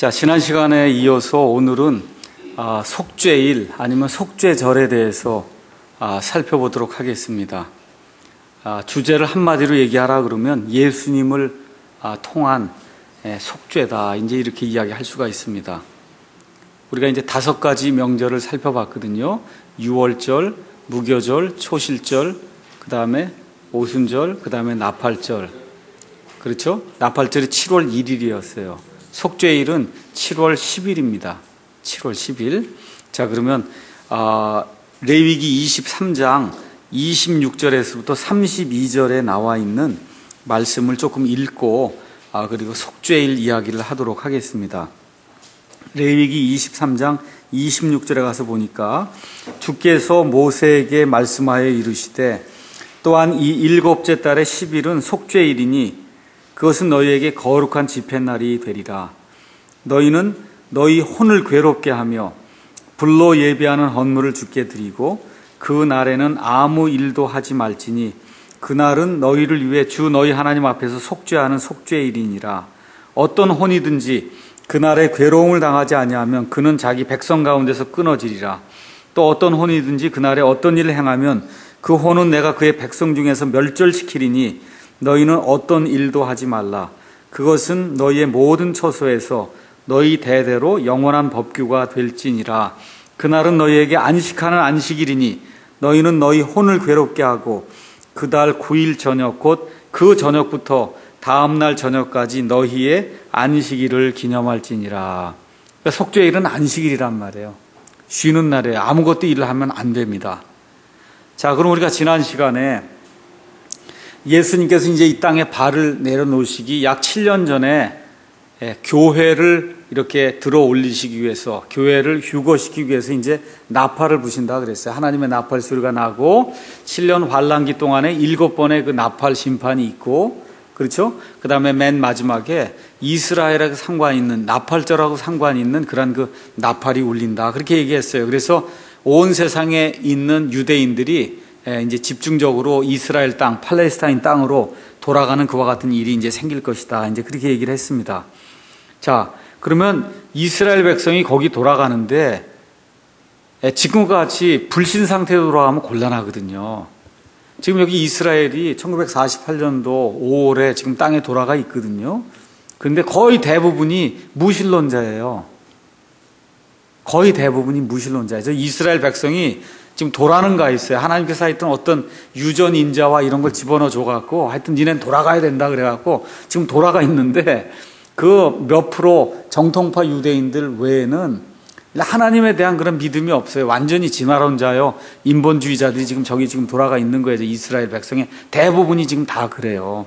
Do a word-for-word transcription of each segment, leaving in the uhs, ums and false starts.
자, 지난 시간에 이어서 오늘은 아, 속죄일 아니면 속죄절에 대해서 아, 살펴보도록 하겠습니다. 아, 주제를 한마디로 얘기하라 그러면 예수님을 아, 통한 에, 속죄다, 이제 이렇게 이야기할 수가 있습니다. 우리가 이제 다섯 가지 명절을 살펴봤거든요. 유월절, 무교절, 초실절, 그 다음에 오순절, 그 다음에 나팔절. 그렇죠? 나팔절이 칠월 일일이었어요. 속죄일은 칠월 십일입니다. 칠월 십일. 자, 그러면 아, 레위기 이십삼 장 이십육 절에서부터 삼십이 절에 나와 있는 말씀을 조금 읽고 아, 그리고 속죄일 이야기를 하도록 하겠습니다. 레위기 이십삼 장 이십육 절에 가서 보니까 주께서 모세에게 말씀하여 이르시되 또한 이 일곱째 달의 십 일은 속죄일이니 그것은 너희에게 거룩한 집회날이 되리라. 너희는 너희 혼을 괴롭게 하며 불로 예비하는 헌물을 주께 드리고 그 날에는 아무 일도 하지 말지니 그날은 너희를 위해 주 너희 하나님 앞에서 속죄하는 속죄일이니라. 어떤 혼이든지 그날에 괴로움을 당하지 아니하면 그는 자기 백성 가운데서 끊어지리라. 또 어떤 혼이든지 그날에 어떤 일을 행하면 그 혼은 내가 그의 백성 중에서 멸절시키리니 너희는 어떤 일도 하지 말라. 그것은 너희의 모든 처소에서 너희 대대로 영원한 법규가 될지니라. 그날은 너희에게 안식하는 안식일이니 너희는 너희 혼을 괴롭게 하고 그달 구 일 저녁 곧 그 저녁부터 다음날 저녁까지 너희의 안식일을 기념할지니라. 그러니까 속죄일은 안식일이란 말이에요. 쉬는 날에 아무것도 일을 하면 안 됩니다. 자, 그럼 우리가 지난 시간에 예수님께서 이제 이 땅에 발을 내려놓으시기 약 칠 년 전에 교회를 이렇게 들어 올리시기 위해서, 교회를 휴거시키기 위해서 이제 나팔을 부신다 그랬어요. 하나님의 나팔 소리가 나고 칠 년 환란기 동안에 일곱 번의 그 나팔 심판이 있고, 그렇죠? 그 다음에 맨 마지막에 이스라엘하고 상관이 있는, 나팔절하고 상관이 있는 그런 그 나팔이 울린다, 그렇게 얘기했어요. 그래서 온 세상에 있는 유대인들이 이제 집중적으로 이스라엘 땅, 팔레스타인 땅으로 돌아가는 그와 같은 일이 이제 생길 것이다, 이제 그렇게 얘기를 했습니다. 자, 그러면 이스라엘 백성이 거기 돌아가는데 지금과 같이 불신 상태로 돌아가면 곤란하거든요. 지금 여기 이스라엘이 천구백사십팔 년도 오월에 지금 땅에 돌아가 있거든요. 그런데 거의 대부분이 무신론자예요. 거의 대부분이 무신론자예요. 이스라엘 백성이 지금 도라는 가 있어요. 하나님께서 하여튼 어떤 유전 인자와 이런 걸 집어넣어 줘갖고 하여튼 니넨 돌아가야 된다 그래갖고 지금 돌아가 있는데 그 몇 프로 정통파 유대인들 외에는 하나님에 대한 그런 믿음이 없어요. 완전히 진화론자요, 인본주의자들이 지금 저기 지금 돌아가 있는 거예요. 이스라엘 백성의 대부분이 지금 다 그래요.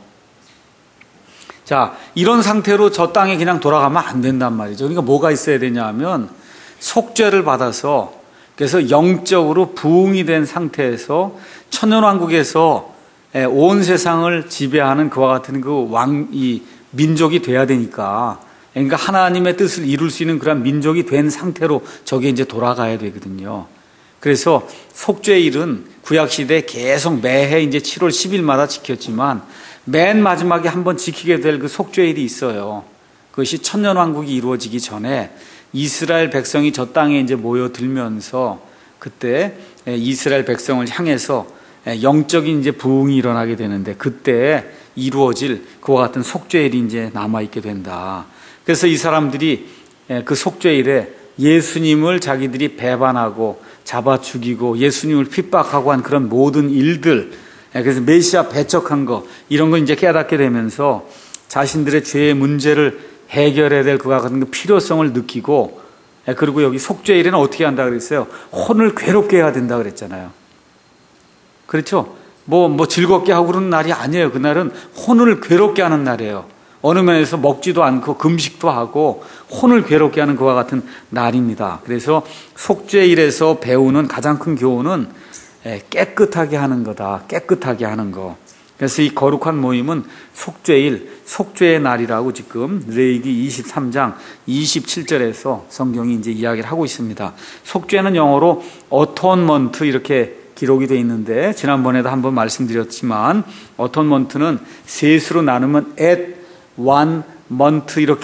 자, 이런 상태로 저 땅에 그냥 돌아가면 안 된단 말이죠. 그러니까 뭐가 있어야 되냐 하면 속죄를 받아서, 그래서 영적으로 부흥이 된 상태에서 천년왕국에서 온 세상을 지배하는 그와 같은 그 왕, 이 민족이 돼야 되니까, 그러니까 하나님의 뜻을 이룰 수 있는 그런 민족이 된 상태로 저게 이제 돌아가야 되거든요. 그래서 속죄일은 구약시대에 계속 매해 이제 칠월 십일마다 지켰지만 맨 마지막에 한번 지키게 될 그 속죄일이 있어요. 그것이 천년왕국이 이루어지기 전에 이스라엘 백성이 저 땅에 이제 모여들면서 그때 이스라엘 백성을 향해서 영적인 이제 부흥이 일어나게 되는데 그때 이루어질 그와 같은 속죄일이 이제 남아있게 된다. 그래서 이 사람들이 그 속죄일에 예수님을 자기들이 배반하고 잡아 죽이고 예수님을 핍박하고 한 그런 모든 일들, 그래서 메시아 배척한 거, 이런 걸 이제 깨닫게 되면서 자신들의 죄의 문제를 해결해야 될 그와 같은 그 필요성을 느끼고, 그리고 여기 속죄일에는 어떻게 한다 그랬어요? 혼을 괴롭게 해야 된다 그랬잖아요. 그렇죠? 뭐, 뭐 즐겁게 하고 그러는 날이 아니에요. 그날은 혼을 괴롭게 하는 날이에요. 어느 면에서 먹지도 않고 금식도 하고 혼을 괴롭게 하는 그와 같은 날입니다. 그래서 속죄일에서 배우는 가장 큰 교훈은 깨끗하게 하는 거다. 깨끗하게 하는 거. 그래서 이 거룩한 모임은 속죄일, 속죄의 날이라고 지금 레위기 이십삼 장 이십칠 절에서 성경이 이제 이야기를 하고 있습니다. 속죄는 영어로 어톤먼트 이렇게 기록이 되어 있는데, 지난번에도 한번 말씀드렸지만 어톤먼트는 셋으로 나누면 at one month 이렇게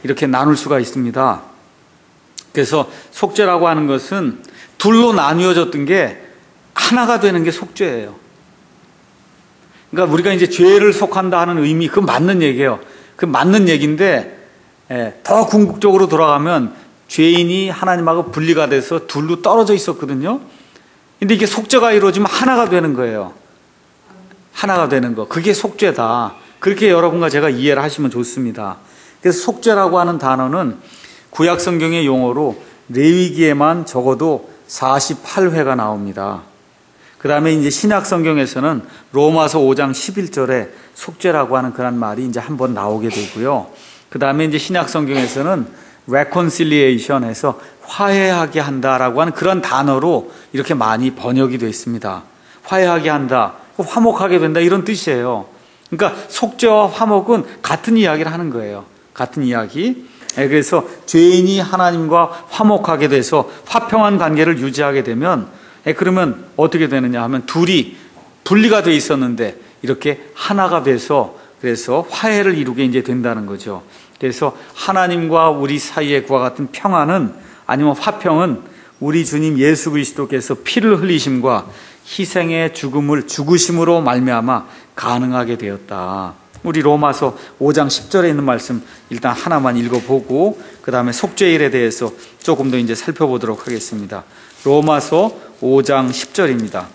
이렇게 나눌 수가 있습니다. 그래서 속죄라고 하는 것은 둘로 나뉘어졌던 게 하나가 되는 게 속죄예요. 그러니까 우리가 이제 죄를 속한다 하는 의미, 그 맞는 얘기예요. 그 맞는 얘기인데, 예, 더 궁극적으로 돌아가면 죄인이 하나님하고 분리가 돼서 둘로 떨어져 있었거든요. 근데 이게 속죄가 이루어지면 하나가 되는 거예요. 하나가 되는 거. 그게 속죄다. 그렇게 여러분과 제가 이해를 하시면 좋습니다. 그래서 속죄라고 하는 단어는 구약 성경의 용어로 레위기에만 적어도 사십팔 회가 나옵니다. 그 다음에 이제 신약 성경에서는 로마서 오 장 십일 절에 속죄라고 하는 그런 말이 이제 한번 나오게 되고요. 그 다음에 이제 신약 성경에서는 reconciliation에서 화해하게 한다라고 하는 그런 단어로 이렇게 많이 번역이 되어 있습니다. 화해하게 한다, 화목하게 된다 이런 뜻이에요. 그러니까 속죄와 화목은 같은 이야기를 하는 거예요. 같은 이야기. 그래서 죄인이 하나님과 화목하게 돼서 화평한 관계를 유지하게 되면, 그러면 어떻게 되느냐 하면 둘이 분리가 돼 있었는데 이렇게 하나가 돼서 그래서 화해를 이루게 이제 된다는 거죠. 그래서 하나님과 우리 사이의 그와 같은 평안은, 아니면 화평은 우리 주님 예수 그리스도께서 피를 흘리심과 희생의 죽음을 죽으심으로 말미암아 가능하게 되었다. 우리 로마서 오 장 십 절에 있는 말씀 일단 하나만 읽어보고 그 다음에 속죄일에 대해서 조금 더 이제 살펴보도록 하겠습니다. 로마서 오 장 십 절입니다.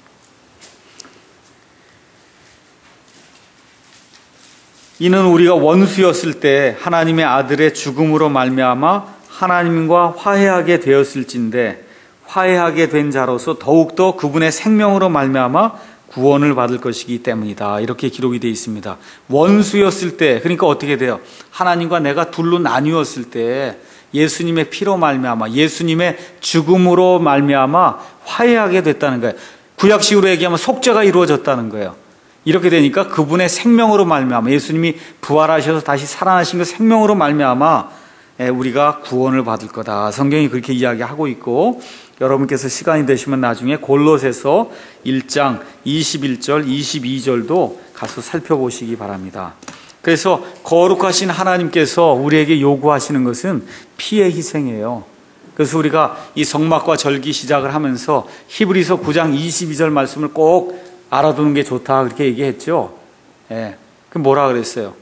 이는 우리가 원수였을 때 하나님의 아들의 죽음으로 말미암아 하나님과 화해하게 되었을진데 화해하게 된 자로서 더욱더 그분의 생명으로 말미암아 구원을 받을 것이기 때문이다. 이렇게 기록이 되어 있습니다. 원수였을 때, 그러니까 어떻게 돼요? 하나님과 내가 둘로 나뉘었을 때 예수님의 피로 말미암아, 예수님의 죽음으로 말미암아 화해하게 됐다는 거예요. 구약식으로 얘기하면 속죄가 이루어졌다는 거예요. 이렇게 되니까 그분의 생명으로 말미암아, 예수님이 부활하셔서 다시 살아나신 그 생명으로 말미암아 우리가 구원을 받을 거다. 성경이 그렇게 이야기하고 있고, 여러분께서 시간이 되시면 나중에 골로새서 일 장 이십일 절, 이십이 절도 가서 살펴보시기 바랍니다. 그래서 거룩하신 하나님께서 우리에게 요구하시는 것은 피의 희생이에요. 그래서 우리가 이 성막과 절기 시작을 하면서 히브리서 구 장 이십이 절 말씀을 꼭 알아두는 게 좋다 그렇게 얘기했죠. 예, 그럼 뭐라 그랬어요?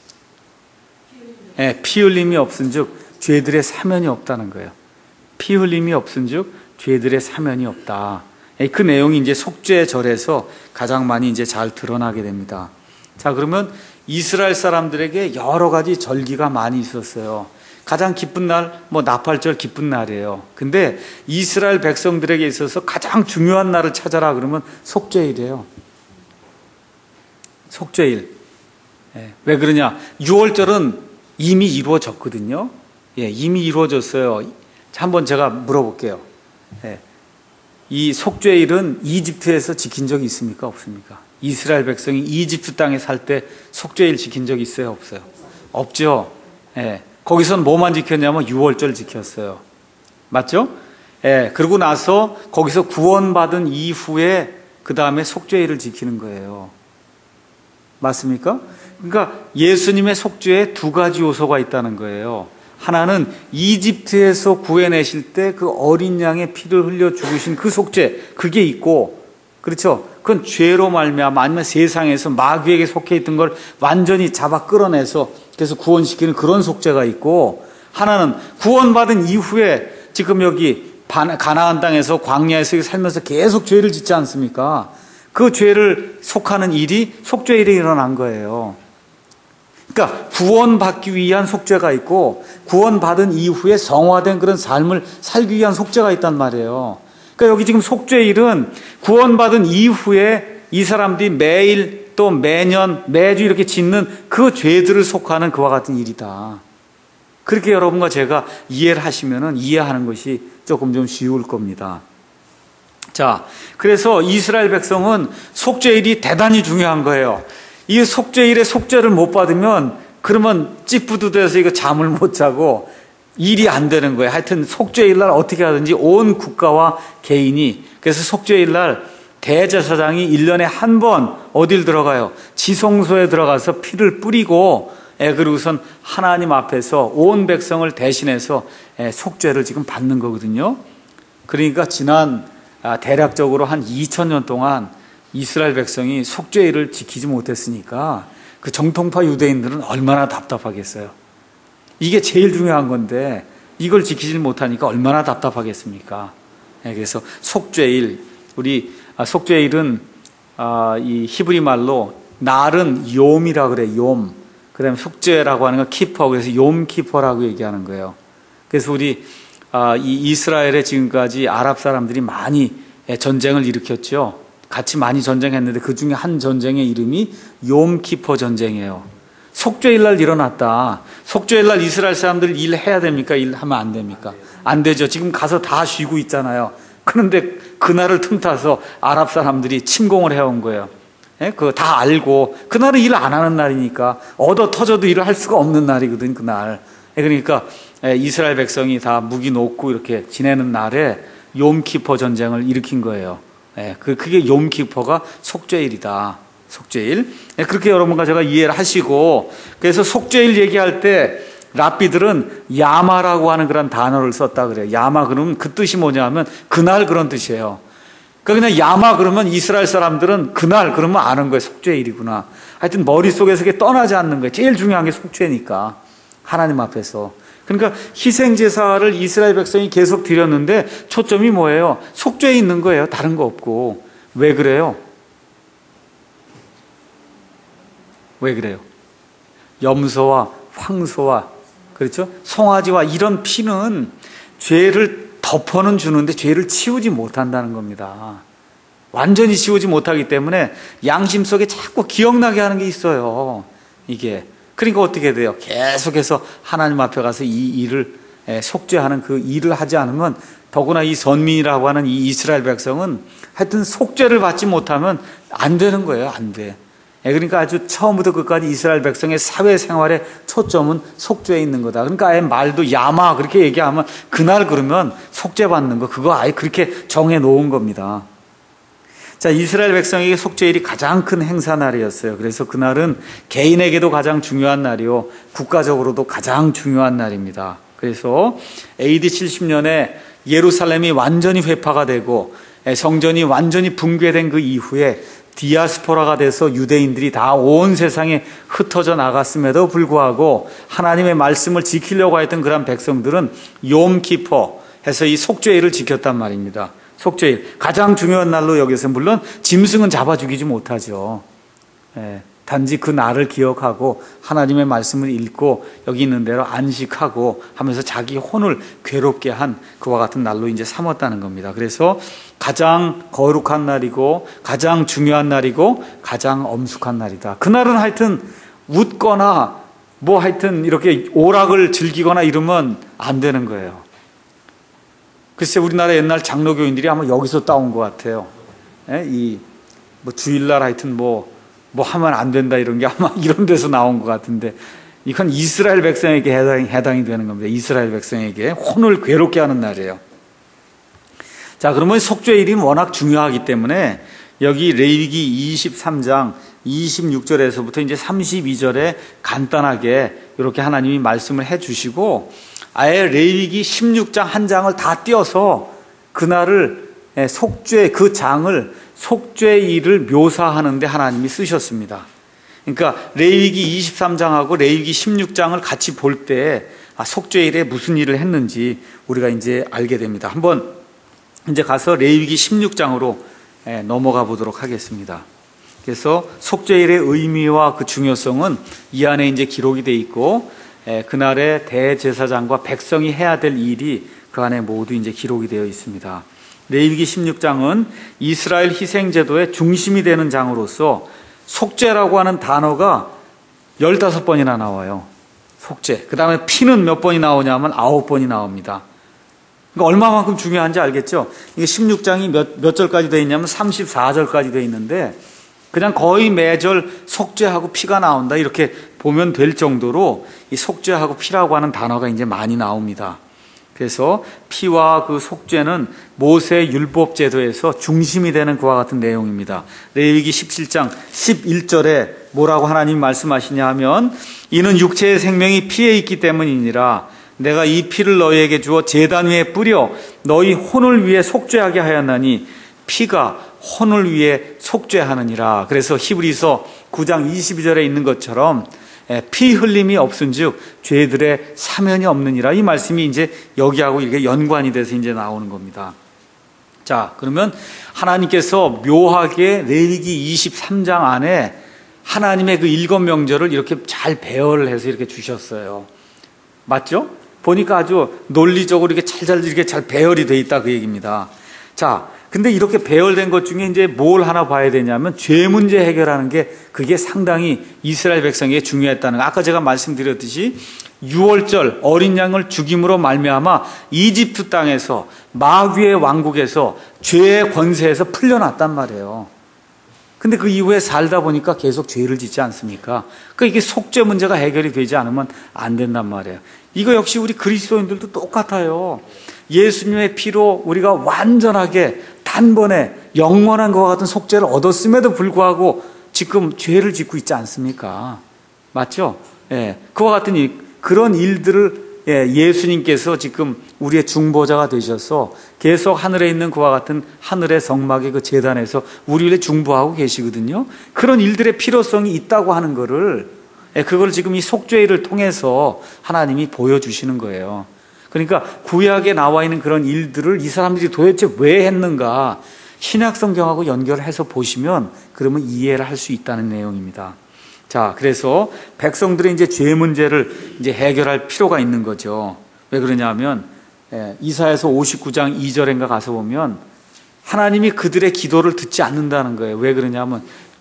예, 피 흘림이 없은즉 죄들의 사면이 없다는 거예요. 피 흘림이 없은즉 죄들의 사면이 없다. 예, 그 내용이 이제 속죄절에서 가장 많이 이제 잘 드러나게 됩니다. 자, 그러면 이스라엘 사람들에게 여러 가지 절기가 많이 있었어요. 가장 기쁜 날, 뭐 나팔절 기쁜 날이에요. 근데 이스라엘 백성들에게 있어서 가장 중요한 날을 찾아라 그러면 속죄일이에요. 속죄일. 예, 왜 그러냐? 유월절은 이미 이루어졌거든요. 예, 이미 이루어졌어요. 한번 제가 물어볼게요. 예, 이 속죄일은 이집트에서 지킨 적이 있습니까? 없습니까? 이스라엘 백성이 이집트 땅에 살 때 속죄일 지킨 적이 있어요? 없어요? 없죠. 예, 거기서는 뭐만 지켰냐면 유월절 지켰어요. 맞죠? 예, 그러고 나서 거기서 구원받은 이후에 그 다음에 속죄일을 지키는 거예요. 맞습니까? 그러니까 예수님의 속죄에 두 가지 요소가 있다는 거예요. 하나는 이집트에서 구해내실 때 그 어린 양의 피를 흘려 죽으신 그 속죄, 그게 있고, 그렇죠? 그건 죄로 말미암아 아니면 세상에서 마귀에게 속해 있던 걸 완전히 잡아 끌어내서 그래서 구원시키는 그런 속죄가 있고, 하나는 구원받은 이후에 지금 여기 가나안 땅에서 광야에서 살면서 계속 죄를 짓지 않습니까? 그 죄를 속하는 일이 속죄일에 일어난 거예요. 그러니까 구원받기 위한 속죄가 있고 구원받은 이후에 성화된 그런 삶을 살기 위한 속죄가 있단 말이에요. 그러니까 여기 지금 속죄일은 구원받은 이후에 이 사람들이 매일 또 매년 매주 이렇게 짓는 그 죄들을 속하는 그와 같은 일이다. 그렇게 여러분과 제가 이해를 하시면은 이해하는 것이 조금 좀 쉬울 겁니다. 자, 그래서 이스라엘 백성은 속죄일이 대단히 중요한 거예요. 이 속죄일에 속죄를 못 받으면 그러면 찌뿌두돼서 이거 잠을 못 자고 일이 안 되는 거예요. 하여튼 속죄일 날 어떻게 하든지 온 국가와 개인이, 그래서 속죄일 날 대제사장이 일 년에 한 번 어딜 들어가요? 지성소에 들어가서 피를 뿌리고 예, 그리고선 하나님 앞에서 온 백성을 대신해서 예, 속죄를 지금 받는 거거든요. 그러니까 지난 아, 대략적으로 한 이천 년 동안 이스라엘 백성이 속죄일을 지키지 못했으니까 그 정통파 유대인들은 얼마나 답답하겠어요. 이게 제일 중요한 건데 이걸 지키지 못하니까 얼마나 답답하겠습니까? 예, 그래서 속죄일, 우리 아, 속죄일은 아, 이 히브리 말로 날은 욤이라 그래. 욤. 그다음에 속죄라고 하는 건 키퍼. 그래서 욤 키퍼라고 얘기하는 거예요. 그래서 우리 아, 이 이스라엘에 지금까지 아랍 사람들이 많이 전쟁을 일으켰죠. 같이 많이 전쟁했는데 그 중에 한 전쟁의 이름이 욤 키퍼 전쟁이에요. 속죄일 날 일어났다. 속죄일 날 이스라엘 사람들 일해야 됩니까? 일하면 안 됩니까? 안 되죠. 지금 가서 다 쉬고 있잖아요. 그런데 그날을 틈타서 아랍 사람들이 침공을 해온 거예요. 예? 그거 다 알고 그날은 일 안 하는 날이니까 얻어 터져도 일을 할 수가 없는 날이거든 그날. 예, 그러니까 이스라엘 백성이 다 무기 놓고 이렇게 지내는 날에 욤키퍼 전쟁을 일으킨 거예요. 예, 그게 욤키퍼가 속죄일이다. 속죄일. 예, 그렇게 여러분과 제가 이해를 하시고, 그래서 속죄일 얘기할 때 랍비들은 야마라고 하는 그런 단어를 썼다 그래요. 야마 그러면 그 뜻이 뭐냐면 그날 그런 뜻이에요. 그러니까 그냥 야마 그러면 이스라엘 사람들은 그날 그러면 아는 거예요. 속죄일이구나. 하여튼 머릿속에서 그게 떠나지 않는 거예요. 제일 중요한 게 속죄니까. 하나님 앞에서. 그러니까 희생제사를 이스라엘 백성이 계속 드렸는데 초점이 뭐예요? 속죄에 있는 거예요. 다른 거 없고. 왜 그래요? 왜 그래요? 염소와 황소와 그렇죠? 송아지와 이런 피는 죄를 덮어는 주는데 죄를 치우지 못한다는 겁니다. 완전히 치우지 못하기 때문에 양심 속에 자꾸 기억나게 하는 게 있어요. 이게. 그러니까 어떻게 돼요? 계속해서 하나님 앞에 가서 이 일을 속죄하는 그 일을 하지 않으면 더구나 이 선민이라고 하는 이 이스라엘 백성은 하여튼 속죄를 받지 못하면 안 되는 거예요. 안 돼. 그러니까 아주 처음부터 끝까지 이스라엘 백성의 사회생활의 초점은 속죄에 있는 거다. 그러니까 아예 말도 야마 그렇게 얘기하면 그날 그러면 속죄 받는 거 그거 아예 그렇게 정해 놓은 겁니다. 자, 이스라엘 백성에게 속죄일이 가장 큰 행사날이었어요. 그래서 그날은 개인에게도 가장 중요한 날이요, 국가적으로도 가장 중요한 날입니다. 그래서 에이디 칠십 년에 예루살렘이 완전히 회파가 되고 성전이 완전히 붕괴된 그 이후에 디아스포라가 돼서 유대인들이 다 온 세상에 흩어져 나갔음에도 불구하고 하나님의 말씀을 지키려고 했던 그런 백성들은 욤키퍼 해서 이 속죄일을 지켰단 말입니다. 속죄일 가장 중요한 날로 여기서 물론 짐승은 잡아 죽이지 못하죠. 예, 단지 그 날을 기억하고 하나님의 말씀을 읽고 여기 있는 대로 안식하고 하면서 자기 혼을 괴롭게 한 그와 같은 날로 이제 삼았다는 겁니다. 그래서 가장 거룩한 날이고 가장 중요한 날이고 가장 엄숙한 날이다. 그날은 하여튼 웃거나 뭐 하여튼 이렇게 오락을 즐기거나 이러면 안 되는 거예요. 글쎄 우리나라 옛날 장로교인들이 아마 여기서 따온 것 같아요. 예? 이 뭐 주일날 하여튼 뭐 뭐 하면 안 된다 이런 게 아마 이런 데서 나온 것 같은데 이건 이스라엘 백성에게 해당이, 해당이 되는 겁니다. 이스라엘 백성에게 혼을 괴롭게 하는 날이에요. 자, 그러면 속죄일이 워낙 중요하기 때문에 여기 레위기 이십삼 장 이십육 절에서부터 이제 삼십이 절에 간단하게 이렇게 하나님이 말씀을 해 주시고 아예 레위기 십육 장 한 장을 다 띄어서 그날을 속죄 그 장을 속죄일을 묘사하는데 하나님이 쓰셨습니다. 그러니까 레위기 이십삼 장하고 레위기 십육 장을 같이 볼 때 아, 속죄일에 무슨 일을 했는지 우리가 이제 알게 됩니다. 한번 이제 가서 레위기 십육 장으로 넘어가 보도록 하겠습니다. 그래서 속죄일의 의미와 그 중요성은 이 안에 이제 기록이 돼 있고 그날의 대제사장과 백성이 해야 될 일이 그 안에 모두 이제 기록이 되어 있습니다. 레위기 십육 장은 이스라엘 희생제도의 중심이 되는 장으로서 속죄라고 하는 단어가 열다섯 번이나 나와요. 속죄. 그 다음에 피는 몇 번이 나오냐면 아홉 번이 나옵니다. 그러니까 얼마만큼 중요한지 알겠죠? 이게 십육 장이 몇, 몇 절까지 되어 있냐면 삼십사 절까지 되어 있는데 그냥 거의 매절 속죄하고 피가 나온다 이렇게 보면 될 정도로 이 속죄하고 피라고 하는 단어가 이제 많이 나옵니다. 그래서 피와 그 속죄는 모세 율법 제도에서 중심이 되는 그와 같은 내용입니다. 레위기 십칠 장 십일 절에 뭐라고 하나님이 말씀하시냐 하면 이는 육체의 생명이 피에 있기 때문이니라. 내가 이 피를 너희에게 주어 제단 위에 뿌려 너희 혼을 위해 속죄하게 하였나니 피가 혼을 위해 속죄하느니라. 그래서 히브리서 구 장 이십이 절에 있는 것처럼 피 흘림이 없은즉 죄들의 사면이 없느니라. 이 말씀이 이제 여기하고 이렇게 연관이 돼서 이제 나오는 겁니다. 자, 그러면 하나님께서 묘하게 레위기 이십삼 장 안에 하나님의 그 일곱 명절을 이렇게 잘 배열을 해서 이렇게 주셨어요. 맞죠? 보니까 아주 논리적으로 이렇게 잘잘 이렇게 잘 배열이 돼 있다 그 얘기입니다. 자, 근데 이렇게 배열된 것 중에 이제 뭘 하나 봐야 되냐면 죄 문제 해결하는 게 그게 상당히 이스라엘 백성에게 중요했다는 거. 아까 제가 말씀드렸듯이 유월절 어린 양을 죽임으로 말미암아 이집트 땅에서 마귀의 왕국에서 죄의 권세에서 풀려났단 말이에요. 근데 그 이후에 살다 보니까 계속 죄를 짓지 않습니까? 그러니까 이게 속죄 문제가 해결이 되지 않으면 안 된단 말이에요. 이거 역시 우리 그리스도인들도 똑같아요. 예수님의 피로 우리가 완전하게 단번에 영원한 것과 같은 속죄를 얻었음에도 불구하고 지금 죄를 짓고 있지 않습니까? 맞죠? 예, 그와 같은 일, 그런 일들을 예, 예수님께서 지금 우리의 중보자가 되셔서 계속 하늘에 있는 그와 같은 하늘의 성막의 그 제단에서 우리를 중보하고 계시거든요. 그런 일들의 필요성이 있다고 하는 거를 예, 그걸 지금 이 속죄일을 통해서 하나님이 보여주시는 거예요. 그러니까 구약에 나와 있는 그런 일들을 이 사람들이 도대체 왜 했는가 신약 성경하고 연결해서 보시면 그러면 이해를 할 수 있다는 내용입니다. 자, 그래서 백성들의 이제 죄 문제를 이제 해결할 필요가 있는 거죠. 왜 그러냐면 예, 이사야서 오십구 장 이 절인가 가서 보면 하나님이 그들의 기도를 듣지 않는다는 거예요. 왜 그러냐면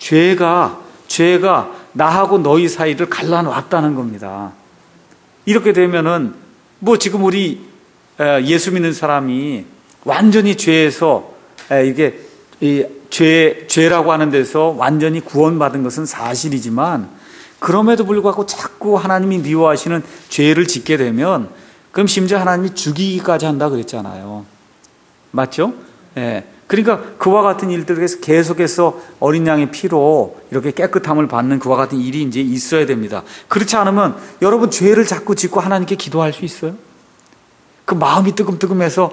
죄가 죄가 나하고 너희 사이를 갈라놨다는 겁니다. 이렇게 되면은 뭐 지금 우리 예수 믿는 사람이 완전히 죄에서 이게 죄, 죄라고 하는 데서 완전히 구원받은 것은 사실이지만 그럼에도 불구하고 자꾸 하나님이 미워하시는 죄를 짓게 되면 그럼 심지어 하나님이 죽이기까지 한다 그랬잖아요. 맞죠? 예. 그러니까 그와 같은 일들에서 계속해서 어린 양의 피로 이렇게 깨끗함을 받는 그와 같은 일이 이제 있어야 됩니다. 그렇지 않으면 여러분 죄를 자꾸 짓고 하나님께 기도할 수 있어요? 그 마음이 뜨끔뜨끔해서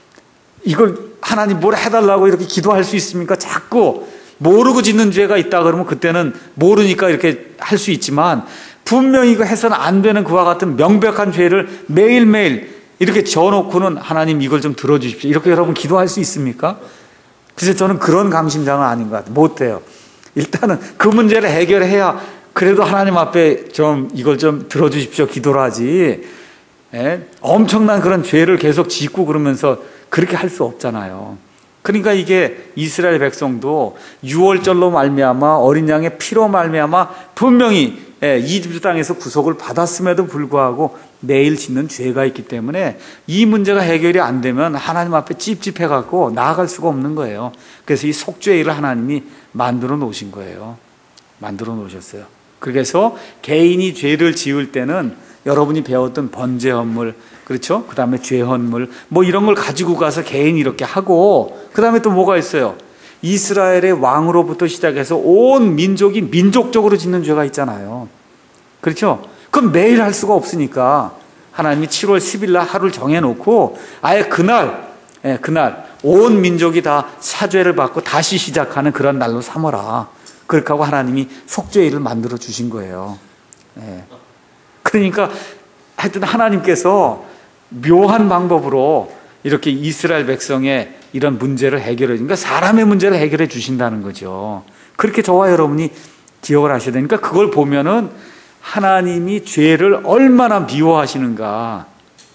이걸 하나님 뭘 해달라고 이렇게 기도할 수 있습니까? 자꾸 모르고 짓는 죄가 있다 그러면 그때는 모르니까 이렇게 할 수 있지만 분명히 이거 해서는 안 되는 그와 같은 명백한 죄를 매일매일 이렇게 지어놓고는 하나님 이걸 좀 들어주십시오. 이렇게 여러분 기도할 수 있습니까? 그래서 저는 그런 감심장은 아닌 것 같아요. 못해요. 일단은 그 문제를 해결해야 그래도 하나님 앞에 좀 이걸 좀 들어주십시오. 기도를 하지. 예? 엄청난 그런 죄를 계속 짓고 그러면서 그렇게 할 수 없잖아요. 그러니까 이게 이스라엘 백성도 유월절로 말미암아 어린 양의 피로 말미암아 분명히 예, 이집트 땅에서 구속을 받았음에도 불구하고 매일 짓는 죄가 있기 때문에 이 문제가 해결이 안 되면 하나님 앞에 찝찝해갖고 나아갈 수가 없는 거예요. 그래서 이 속죄일을 하나님이 만들어 놓으신 거예요. 만들어 놓으셨어요. 그래서 개인이 죄를 지을 때는 여러분이 배웠던 번제 헌물, 그렇죠? 그 다음에 죄 헌물, 뭐 이런 걸 가지고 가서 개인이 이렇게 하고, 그 다음에 또 뭐가 있어요? 이스라엘의 왕으로부터 시작해서 온 민족이 민족적으로 짓는 죄가 있잖아요. 그렇죠? 그럼 매일 할 수가 없으니까 하나님이 칠월 십일 날 하루를 정해놓고 아예 그날, 예, 그날 온 민족이 다 사죄를 받고 다시 시작하는 그런 날로 삼어라. 그렇게 하고 하나님이 속죄일을 만들어 주신 거예요. 예. 그러니까 하여튼 하나님께서 묘한 방법으로 이렇게 이스라엘 백성의 이런 문제를 해결해 주니까 사람의 문제를 해결해 주신다는 거죠. 그렇게 저와 여러분이 기억을 하셔야 되니까 그걸 보면은 하나님이 죄를 얼마나 미워하시는가.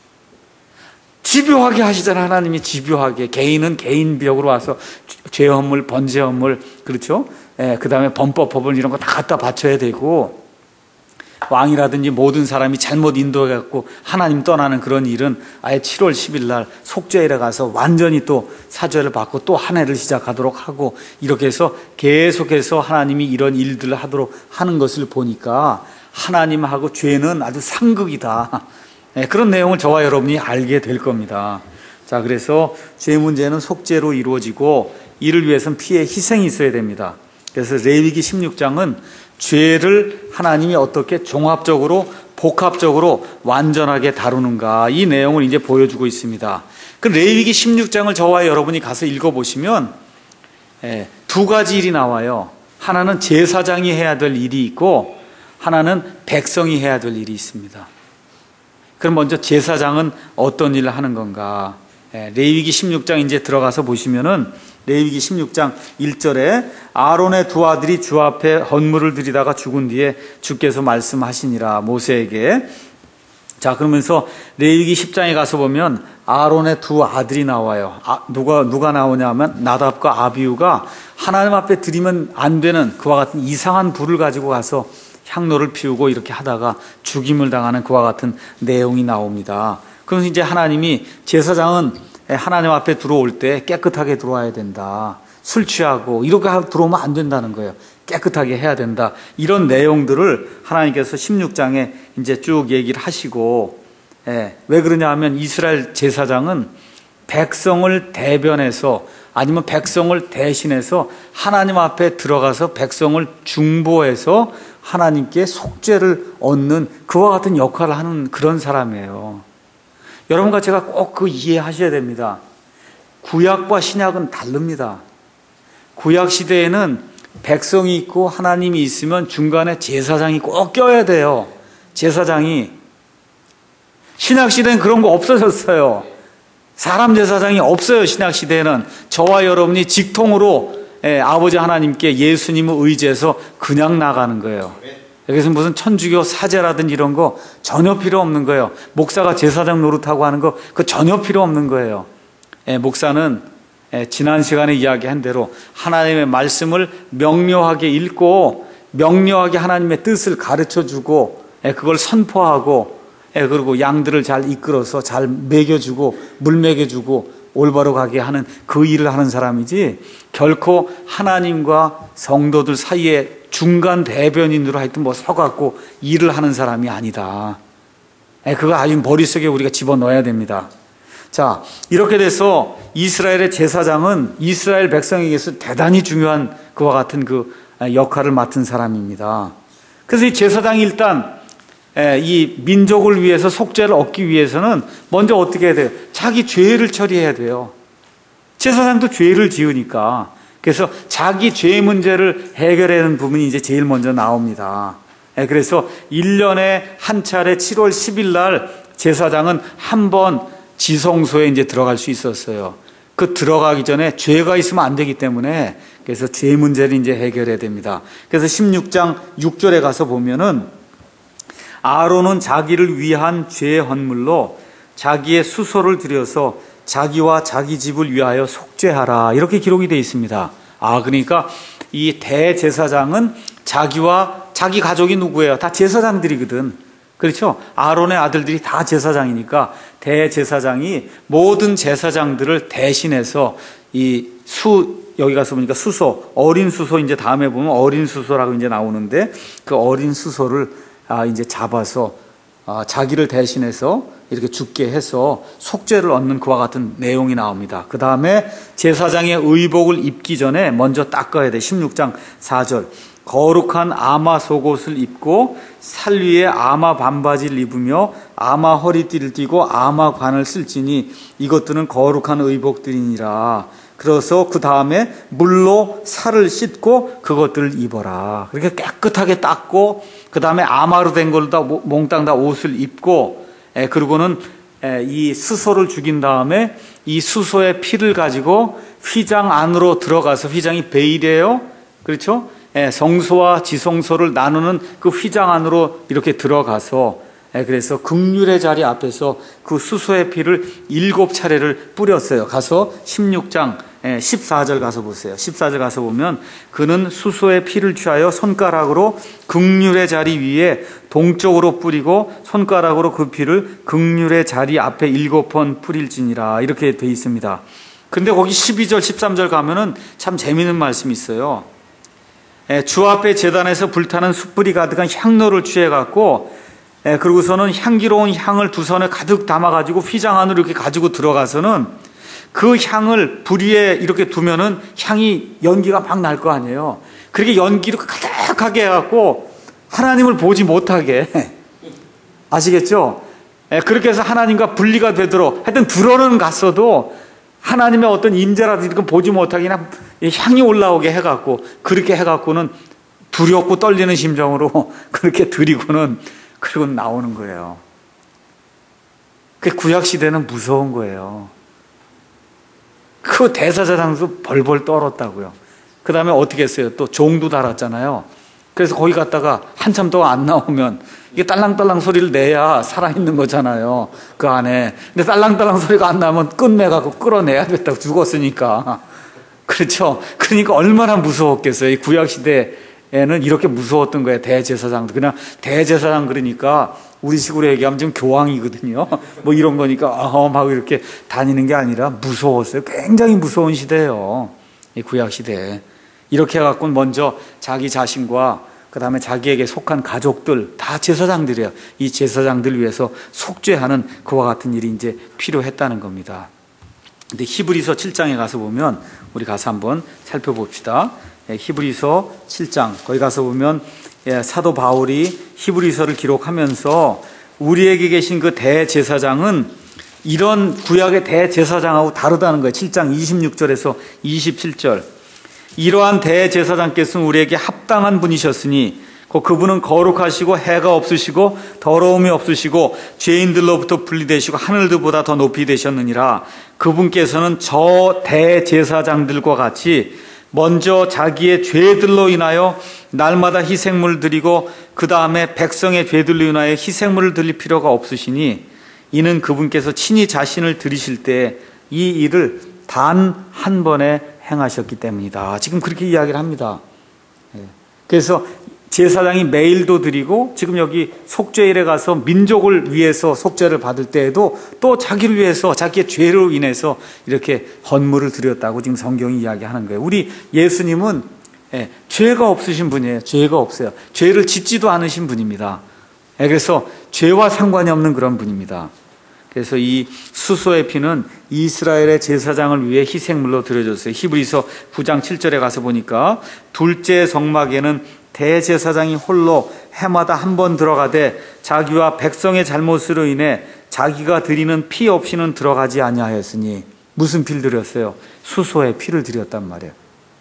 집요하게 하시잖아요. 하나님이 집요하게. 개인은 개인벽으로 와서 죄 헌물, 번제 헌물, 그렇죠? 예, 그 다음에 범법법을 이런 거 다 갖다 바쳐야 되고, 왕이라든지 모든 사람이 잘못 인도해갖고 하나님 떠나는 그런 일은 아예 칠월 십일 날 속죄일에 가서 완전히 또 사죄를 받고 또 한 해를 시작하도록 하고, 이렇게 해서 계속해서 하나님이 이런 일들을 하도록 하는 것을 보니까 하나님하고 죄는 아주 상극이다. 네, 그런 내용을 저와 여러분이 알게 될 겁니다. 자, 그래서 죄 문제는 속죄로 이루어지고 이를 위해서는 피의 희생이 있어야 됩니다. 그래서 레위기 십육 장은 죄를 하나님이 어떻게 종합적으로 복합적으로 완전하게 다루는가, 이 내용을 이제 보여주고 있습니다. 그 레위기 십육 장을 저와 여러분이 가서 읽어보시면 두 가지 일이 나와요. 하나는 제사장이 해야 될 일이 있고 하나는 백성이 해야 될 일이 있습니다. 그럼 먼저 제사장은 어떤 일을 하는 건가? 레위기 십육 장 이제 들어가서 보시면은 레위기 십육 장 일 절에 아론의 두 아들이 주 앞에 헌물을 드리다가 죽은 뒤에 주께서 말씀하시니라 모세에게. 자, 그러면서 레위기 십 장에 가서 보면 아론의 두 아들이 나와요. 아, 누가 누가 나오냐면 나답과 아비후가 하나님 앞에 드리면 안 되는 그와 같은 이상한 불을 가지고 가서 향로를 피우고 이렇게 하다가 죽임을 당하는 그와 같은 내용이 나옵니다. 그래서 이제 하나님이 제사장은 하나님 앞에 들어올 때 깨끗하게 들어와야 된다. 술 취하고 이렇게 들어오면 안 된다는 거예요. 깨끗하게 해야 된다. 이런 내용들을 하나님께서 십육 장에 이제 쭉 얘기를 하시고, 예, 왜 그러냐 하면 이스라엘 제사장은 백성을 대변해서 아니면 백성을 대신해서 하나님 앞에 들어가서 백성을 중보해서 하나님께 속죄를 얻는 그와 같은 역할을 하는 그런 사람이에요. 여러분과 제가 꼭 그 이해하셔야 됩니다. 구약과 신약은 다릅니다. 구약 시대에는 백성이 있고 하나님이 있으면 중간에 제사장이 꼭 껴야 돼요. 제사장이. 신약 시대는 그런 거 없어졌어요. 사람 제사장이 없어요. 신약 시대에는. 저와 여러분이 직통으로 예, 아버지 하나님께 예수님을 의지해서 그냥 나가는 거예요. 여기서 무슨 천주교 사제라든지 이런 거 전혀 필요 없는 거예요. 목사가 제사장 노릇하고 하는 거 그거 전혀 필요 없는 거예요. 예, 목사는 예, 지난 시간에 이야기한 대로 하나님의 말씀을 명료하게 읽고 명료하게 하나님의 뜻을 가르쳐주고 예, 그걸 선포하고 예, 그리고 양들을 잘 이끌어서 잘 먹여주고 물 먹여주고 올바로 가게 하는 그 일을 하는 사람이지 결코 하나님과 성도들 사이에 중간 대변인으로 하여튼 뭐 서갖고 일을 하는 사람이 아니다. 예, 그거 아주 머릿속에 우리가 집어넣어야 됩니다. 자, 이렇게 돼서 이스라엘의 제사장은 이스라엘 백성에게서 대단히 중요한 그와 같은 그 역할을 맡은 사람입니다. 그래서 이 제사장이 일단 이 민족을 위해서 속죄를 얻기 위해서는 먼저 어떻게 해야 돼요? 자기 죄를 처리해야 돼요. 제사장도 죄를 지으니까. 그래서 자기 죄 문제를 해결해야 하는 부분이 이제 제일 먼저 나옵니다. 그래서 일 년에 한 차례 칠월 십일 날 제사장은 한 번 지성소에 이제 들어갈 수 있었어요. 그 들어가기 전에 죄가 있으면 안 되기 때문에 그래서 죄 문제를 이제 해결해야 됩니다. 그래서 십육 장 육 절에 가서 보면은 아론은 자기를 위한 죄 헌물로 자기의 수소를 들여서 자기와 자기 집을 위하여 속죄하라. 이렇게 기록이 되어 있습니다. 아, 그러니까 이 대제사장은 자기와 자기 가족이 누구예요? 다 제사장들이거든. 그렇죠? 아론의 아들들이 다 제사장이니까 대제사장이 모든 제사장들을 대신해서 이 수, 여기 가서 보니까 수소, 어린 수소 이제 다음에 보면 어린 수소라고 이제 나오는데 그 어린 수소를 아, 이제 잡아서 아, 자기를 대신해서 이렇게 죽게 해서 속죄를 얻는 그와 같은 내용이 나옵니다. 그 다음에 제사장의 의복을 입기 전에 먼저 닦아야 돼. 십육 장 사 절. 거룩한 아마 속옷을 입고 살 위에 아마 반바지를 입으며 아마 허리띠를 띠고 아마 관을 쓸지니 이것들은 거룩한 의복들이니라. 그래서 그 다음에 물로 살을 씻고 그것들을 입어라. 그렇게 깨끗하게 닦고 그 다음에 아마로 된 걸로 다 몽땅 다 옷을 입고 에, 그리고는 에, 이 수소를 죽인 다음에 이 수소의 피를 가지고 휘장 안으로 들어가서 휘장이 베일이에요. 그렇죠? 에, 성소와 지성소를 나누는 그 휘장 안으로 이렇게 들어가서 에, 그래서 긍휼의 자리 앞에서 그 수소의 피를 일곱 차례를 뿌렸어요. 가서 십육 장 십사 절 가서 보세요. 십사 절 가서 보면 그는 수소의 피를 취하여 손가락으로 긍휼의 자리 위에 동쪽으로 뿌리고 손가락으로 그 피를 긍휼의 자리 앞에 일곱 번 뿌릴지니라. 이렇게 돼 있습니다. 근데 거기 십이 절 십삼 절 가면은 참 재미있는 말씀이 있어요. 주 앞에 제단에서 불타는 숯불이 가득한 향로를 취해갖고 그리고서는 향기로운 향을 두 손에 가득 담아가지고 휘장 안으로 이렇게 가지고 들어가서는 그 향을 불 위에 이렇게 두면은 향이 연기가 막 날 거 아니에요. 그렇게 연기로 가득하게 해갖고 하나님을 보지 못하게. 아시겠죠? 예, 그렇게 해서 하나님과 분리가 되도록 하여튼 들어는 갔어도 하나님의 어떤 임재라든지 보지 못하게 그냥 향이 올라오게 해갖고 그렇게 해갖고는 두렵고 떨리는 심정으로 그렇게 드리고는 그리고 나오는 거예요. 그 구약시대는 무서운 거예요. 그 대사자장도 벌벌 떨었다고요. 그 다음에 어떻게 했어요? 또 종도 달았잖아요. 그래서 거기 갔다가 한참 동안 안 나오면 이게 딸랑딸랑 소리를 내야 살아있는 거잖아요. 그 안에. 근데 딸랑딸랑 소리가 안 나면 끝내갖고 끌어내야 됐다고 죽었으니까. 그렇죠. 그러니까 얼마나 무서웠겠어요. 이 구약시대에는 이렇게 무서웠던 거예요. 대제사장도. 그냥 대제사장 그러니까 우리 식으로 얘기하면 지금 교황이거든요. 뭐 이런 거니까 어, 막 이렇게 다니는 게 아니라 무서웠어요. 굉장히 무서운 시대예요. 이 구약시대에. 이렇게 해갖고 먼저 자기 자신과 그 다음에 자기에게 속한 가족들 다 제사장들이에요. 이 제사장들 위해서 속죄하는 그와 같은 일이 이제 필요했다는 겁니다. 근데 히브리서 칠 장에 가서 보면 우리 가서 한번 살펴봅시다. 히브리서 칠 장 거기 가서 보면 사도 바울이 히브리서를 기록하면서 우리에게 계신 그 대제사장은 이런 구약의 대제사장하고 다르다는 거예요. 칠 장 이십육 절에서 이십칠 절. 이러한 대제사장께서는 우리에게 합당한 분이셨으니 그분은 거룩하시고 해가 없으시고 더러움이 없으시고 죄인들로부터 분리되시고 하늘들보다 더 높이 되셨느니라. 그분께서는 저 대제사장들과 같이 먼저 자기의 죄들로 인하여 날마다 희생물을 드리고 그 다음에 백성의 죄들로 인하여 희생물을 드릴 필요가 없으시니 이는 그분께서 친히 자신을 드리실 때 이 일을 단 한 번에 행하셨기 때문이다. 지금 그렇게 이야기를 합니다. 그래서 제사장이 매일도 드리고 지금 여기 속죄일에 가서 민족을 위해서 속죄를 받을 때에도 또 자기를 위해서 자기의 죄로 인해서 이렇게 헌물을 드렸다고 지금 성경이 이야기하는 거예요. 우리 예수님은 예, 죄가 없으신 분이에요. 죄가 없어요. 죄를 짓지도 않으신 분입니다. 예, 그래서 죄와 상관이 없는 그런 분입니다. 그래서 이 수소의 피는 이스라엘의 제사장을 위해 희생물로 드려졌어요. 히브리서 구 장 칠 절에 가서 보니까 둘째 성막에는 대제사장이 홀로 해마다 한 번 들어가되 자기와 백성의 잘못으로 인해 자기가 드리는 피 없이는 들어가지 아니하였으니 무슨 피를 드렸어요? 수소의 피를 드렸단 말이에요.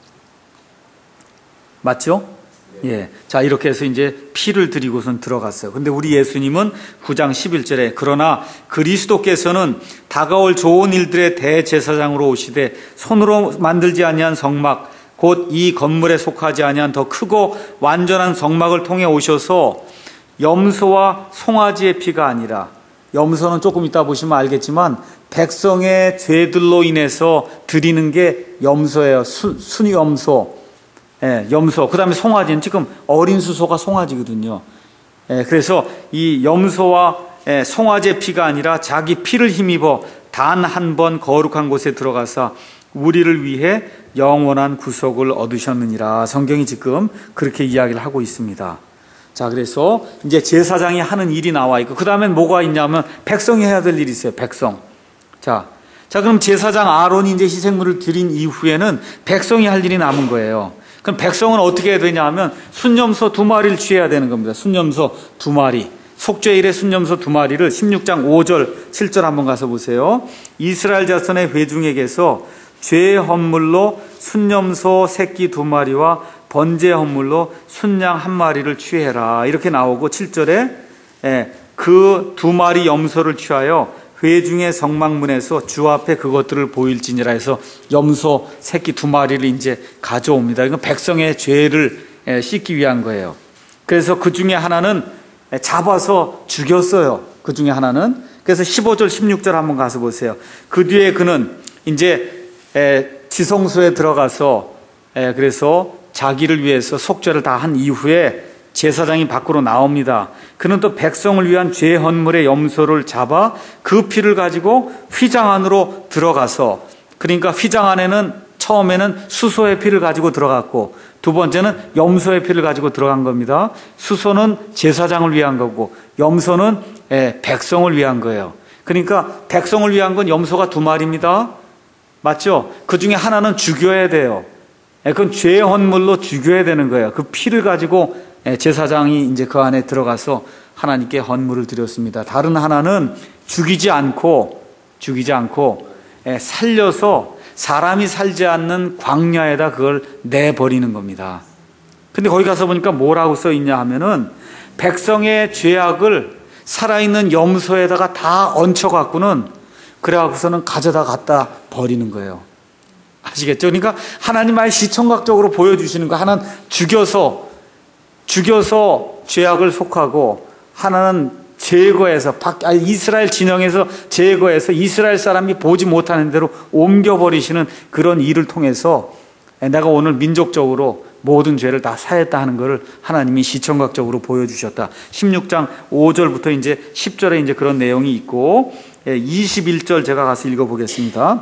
맞죠? 예. 자, 이렇게 해서 이제 피를 드리고선 들어갔어요. 근데 우리 예수님은 구 장 십일 절에 그러나 그리스도께서는 다가올 좋은 일들의 대제사장으로 오시되 손으로 만들지 아니한 성막 곧 이 건물에 속하지 아니한 더 크고 완전한 성막을 통해 오셔서 염소와 송아지의 피가 아니라 염소는 조금 이따 보시면 알겠지만 백성의 죄들로 인해서 드리는 게 염소예요. 수, 순염소. 예, 염소. 그 다음에 송아지는 지금 어린 수소가 송아지거든요. 예, 그래서 이 염소와 예, 송아지의 피가 아니라 자기 피를 힘입어 단 한 번 거룩한 곳에 들어가서 우리를 위해 영원한 구속을 얻으셨느니라. 성경이 지금 그렇게 이야기를 하고 있습니다. 자, 그래서 이제 제사장이 하는 일이 나와 있고, 그 다음엔 뭐가 있냐면 백성이 해야 될 일이 있어요. 백성. 자, 자, 그럼 제사장 아론이 이제 희생물을 드린 이후에는 백성이 할 일이 남은 거예요. 그럼 백성은 어떻게 해야 되냐 하면 순염소 두 마리를 취해야 되는 겁니다. 순염소 두 마리. 속죄일의 순염소 두 마리를 십육 장 오 절, 칠 절 한번 가서 보세요. 이스라엘 자손의 회중에게서 죄 헌물로 순염소 새끼 두 마리와 번제 헌물로 순양 한 마리를 취해라. 이렇게 나오고 칠 절에 그 두 마리 염소를 취하여 회중의 성막문에서 주 앞에 그것들을 보일지니라 해서 염소 새끼 두 마리를 이제 가져옵니다. 이건 백성의 죄를 씻기 위한 거예요. 그래서 그 중에 하나는 잡아서 죽였어요. 그 중에 하나는. 그래서 십오 절, 십육 절 한번 가서 보세요. 그 뒤에 그는 이제 지성소에 들어가서 그래서 자기를 위해서 속죄를 다 한 이후에 제사장이 밖으로 나옵니다. 그는 또 백성을 위한 죄 헌물의 염소를 잡아 그 피를 가지고 휘장 안으로 들어가서, 그러니까 휘장 안에는 처음에는 수소의 피를 가지고 들어갔고 두 번째는 염소의 피를 가지고 들어간 겁니다. 수소는 제사장을 위한 거고 염소는 백성을 위한 거예요. 그러니까 백성을 위한 건 염소가 두 마리입니다. 맞죠? 그 중에 하나는 죽여야 돼요. 그건 죄의 헌물로 죽여야 되는 거예요. 그 피를 가지고 제사장이 이제 그 안에 들어가서 하나님께 헌물을 드렸습니다. 다른 하나는 죽이지 않고 죽이지 않고 살려서 사람이 살지 않는 광야에다 그걸 내버리는 겁니다. 근데 거기 가서 보니까 뭐라고 써 있냐 하면은 백성의 죄악을 살아있는 염소에다가 다 얹혀갖고는 그래갖고서는 가져다 갖다 버리는 거예요. 아시겠죠? 그러니까 하나님 아예 시청각적으로 보여주시는 거. 하나는 죽여서 죽여서 죄악을 속하고 하나는 제거해서 이스라엘 진영에서 제거해서 이스라엘 사람이 보지 못하는 대로 옮겨버리시는 그런 일을 통해서 내가 오늘 민족적으로 모든 죄를 다 사했다 하는 것을 하나님이 시청각적으로 보여주셨다. 십육 장 오 절부터 이제 십 절에 이제 그런 내용이 있고, 이십일 절 제가 가서 읽어보겠습니다.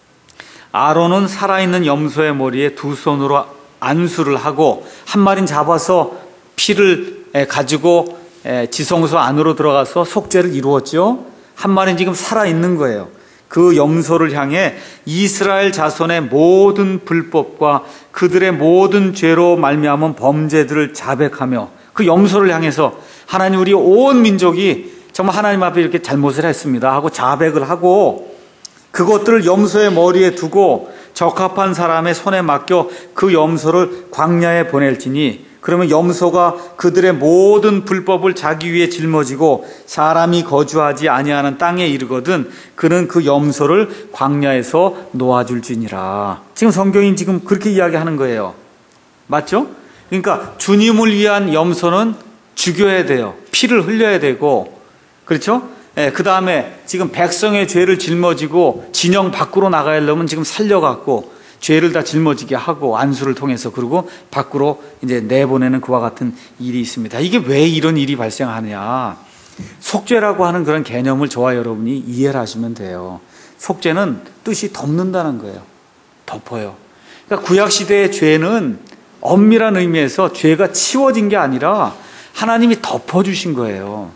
아론은 살아있는 염소의 머리에 두 손으로 안수를 하고 한 마리는 잡아서 피를 가지고 지성소 안으로 들어가서 속죄를 이루었죠. 한 마리는 지금 살아있는 거예요. 그 염소를 향해 이스라엘 자손의 모든 불법과 그들의 모든 죄로 말미암은 범죄들을 자백하며 그 염소를 향해서 하나님, 우리 온 민족이 정말 하나님 앞에 이렇게 잘못을 했습니다 하고 자백을 하고 그것들을 염소의 머리에 두고 적합한 사람의 손에 맡겨 그 염소를 광야에 보낼지니, 그러면 염소가 그들의 모든 불법을 자기 위에 짊어지고 사람이 거주하지 아니하는 땅에 이르거든 그는 그 염소를 광야에서 놓아줄지니라. 지금 성경이 지금 그렇게 이야기하는 거예요. 맞죠? 그러니까 주님을 위한 염소는 죽여야 돼요. 피를 흘려야 되고, 그렇죠? 예, 그 다음에 지금 백성의 죄를 짊어지고 진영 밖으로 나가려면 지금 살려갖고 죄를 다 짊어지게 하고 안수를 통해서 그리고 밖으로 이제 내보내는 그와 같은 일이 있습니다. 이게 왜 이런 일이 발생하느냐? 속죄라고 하는 그런 개념을 저와 여러분이 이해를 하시면 돼요. 속죄는 뜻이 덮는다는 거예요. 덮어요. 그러니까 구약시대의 죄는 엄밀한 의미에서 죄가 치워진 게 아니라 하나님이 덮어주신 거예요.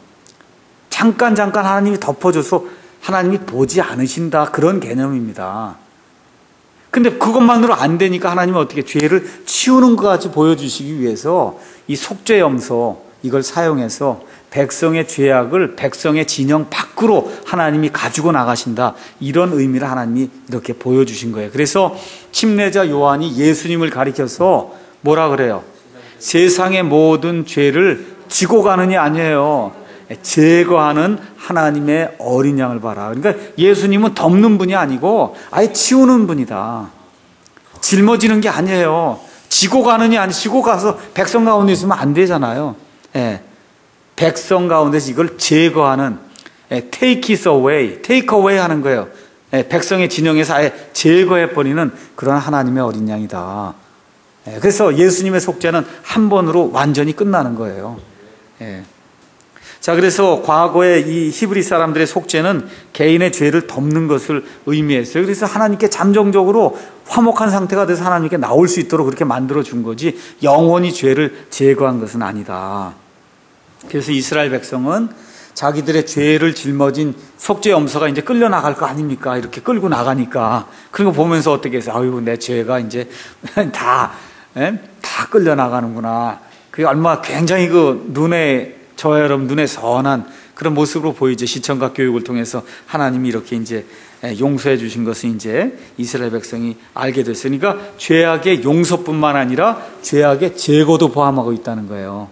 잠깐 잠깐 하나님이 덮어줘서 하나님이 보지 않으신다, 그런 개념입니다. 근데 그것만으로 안 되니까 하나님은 어떻게 죄를 치우는 것 같이 보여주시기 위해서 이 속죄염소 이걸 사용해서 백성의 죄악을 백성의 진영 밖으로 하나님이 가지고 나가신다, 이런 의미를 하나님이 이렇게 보여주신 거예요. 그래서 침례자 요한이 예수님을 가리켜서 뭐라 그래요? 세상의 모든 죄를 지고 가느니 아니에요. 제거하는 하나님의 어린 양을 봐라. 그러니까 예수님은 덮는 분이 아니고 아예 치우는 분이다. 짊어지는 게 아니에요. 지고 가느니 아니, 지고 가서 백성 가운데 있으면 안 되잖아요. 예. 백성 가운데서 이걸 제거하는, 예, take it away, take away 하는 거예요. 예, 백성의 진영에서 아예 제거해버리는 그런 하나님의 어린 양이다. 예, 그래서 예수님의 속죄는 한 번으로 완전히 끝나는 거예요. 예. 자, 그래서 과거에 이 히브리 사람들의 속죄는 개인의 죄를 덮는 것을 의미했어요. 그래서 하나님께 잠정적으로 화목한 상태가 돼서 하나님께 나올 수 있도록 그렇게 만들어 준 거지 영원히 죄를 제거한 것은 아니다. 그래서 이스라엘 백성은 자기들의 죄를 짊어진 속죄 염소가 이제 끌려 나갈 거 아닙니까? 이렇게 끌고 나가니까 그런 거 보면서 어떻게 해서 아유, 내 죄가 이제 다, 에? 다 끌려 나가는구나. 그게 얼마나 굉장히 그 눈에, 저와 여러분 눈에 선한 그런 모습으로 보이죠. 시청각 교육을 통해서 하나님이 이렇게 이제 용서해 주신 것을 이제 이스라엘 백성이 알게 됐으니까 죄악의 용서뿐만 아니라 죄악의 제거도 포함하고 있다는 거예요.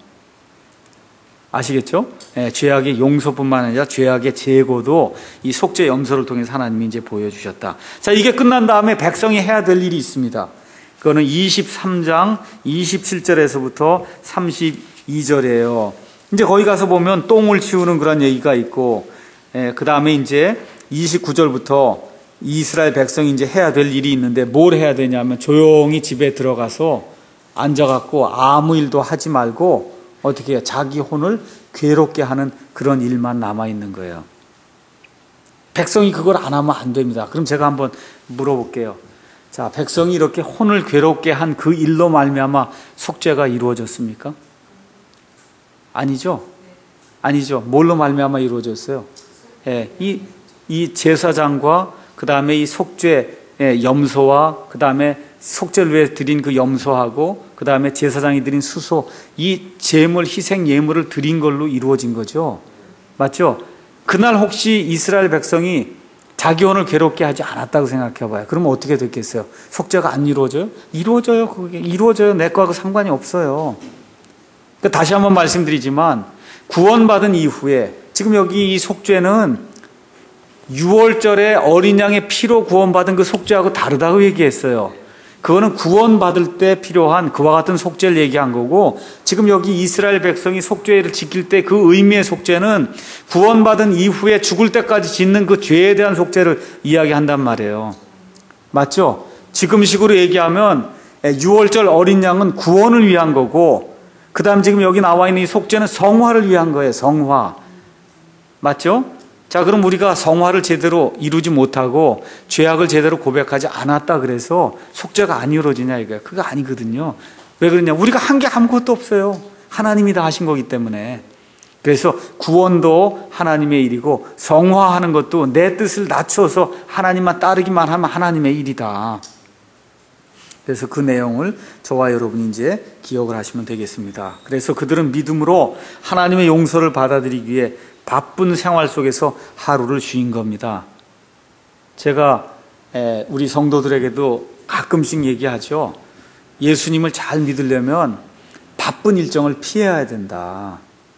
아시겠죠? 예, 죄악의 용서뿐만 아니라 죄악의 제거도 이 속죄 염소를 통해서 하나님이 이제 보여주셨다. 자, 이게 끝난 다음에 백성이 해야 될 일이 있습니다. 그거는 이십삼 장 이십칠 절에서부터 삼십이 절이에요. 이제 거기 가서 보면 똥을 치우는 그런 얘기가 있고, 예, 그 다음에 이제 이십구 절부터 이스라엘 백성이 이제 해야 될 일이 있는데 뭘 해야 되냐면 조용히 집에 들어가서 앉아갖고 아무 일도 하지 말고 어떻게 해요? 자기 혼을 괴롭게 하는 그런 일만 남아있는 거예요. 백성이 그걸 안 하면 안 됩니다. 그럼 제가 한번 물어볼게요. 자, 백성이 이렇게 혼을 괴롭게 한 그 일로 말미암아 속죄가 이루어졌습니까? 아니죠? 아니죠. 뭘로 말미암아 이루어졌어요? 예, 이, 이 제사장과 그 다음에 이 속죄 염소와 그 다음에 속죄를 위해 드린 그 염소하고 그 다음에 제사장이 드린 수소, 이 제물 희생 예물을 드린 걸로 이루어진 거죠. 맞죠? 그날 혹시 이스라엘 백성이 자기 혼을 괴롭게 하지 않았다고 생각해 봐요. 그러면 어떻게 됐겠어요? 속죄가 안 이루어져요? 이루어져요. 그게 이루어져요. 내 거하고 상관이 없어요. 그러니까 다시 한번 말씀드리지만 구원받은 이후에 지금 여기 이 속죄는 유월절에 어린 양의 피로 구원받은 그 속죄하고 다르다고 얘기했어요. 그거는 구원받을 때 필요한 그와 같은 속죄를 얘기한 거고, 지금 여기 이스라엘 백성이 속죄를 지킬 때 그 의미의 속죄는 구원받은 이후에 죽을 때까지 짓는 그 죄에 대한 속죄를 이야기한단 말이에요. 맞죠? 지금식으로 얘기하면 유월절 어린 양은 구원을 위한 거고, 그 다음 지금 여기 나와 있는 이 속죄는 성화를 위한 거예요. 성화. 맞죠? 자, 그럼 우리가 성화를 제대로 이루지 못하고 죄악을 제대로 고백하지 않았다 그래서 속죄가 안 이루어지냐 이거예요. 그거 아니거든요. 왜 그러냐? 우리가 한 게 아무것도 없어요. 하나님이 다 하신 거기 때문에. 그래서 구원도 하나님의 일이고 성화하는 것도 내 뜻을 낮춰서 하나님만 따르기만 하면 하나님의 일이다. 그래서 그 내용을 저와 여러분이 이제 기억을 하시면 되겠습니다. 그래서 그들은 믿음으로 하나님의 용서를 받아들이기 위해 바쁜 생활 속에서 하루를 쉬인 겁니다. 제가 우리 성도들에게도 가끔씩 얘기하죠. 예수님을 잘 믿으려면 바쁜 일정을 피해야 된다.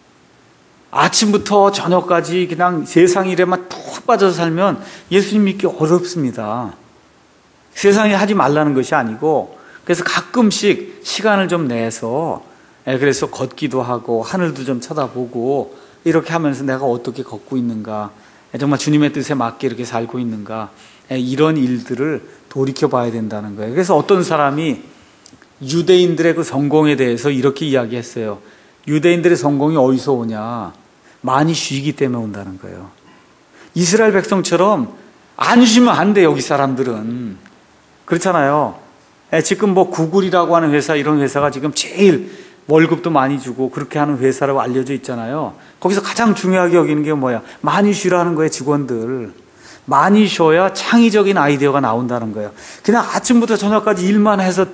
아침부터 저녁까지 그냥 세상 일에만 푹 빠져서 살면 예수님 믿기 어렵습니다. 세상에 하지 말라는 것이 아니고, 그래서 가끔씩 시간을 좀 내서 그래서 걷기도 하고 하늘도 좀 쳐다보고 이렇게 하면서 내가 어떻게 걷고 있는가, 정말 주님의 뜻에 맞게 이렇게 살고 있는가, 이런 일들을 돌이켜봐야 된다는 거예요. 그래서 어떤 사람이 유대인들의 그 성공에 대해서 이렇게 이야기했어요. 유대인들의 성공이 어디서 오냐? 많이 쉬기 때문에 온다는 거예요. 이스라엘 백성처럼 안 쉬면 안 돼, 여기 사람들은. 그렇잖아요. 지금 뭐 구글이라고 하는 회사, 이런 회사가 지금 제일 월급도 많이 주고 그렇게 하는 회사라고 알려져 있잖아요. 거기서 가장 중요하게 여기는 게 뭐야? 많이 쉬라는 거예요, 직원들. 많이 쉬어야 창의적인 아이디어가 나온다는 거예요. 그냥 아침부터 저녁까지 일만 해서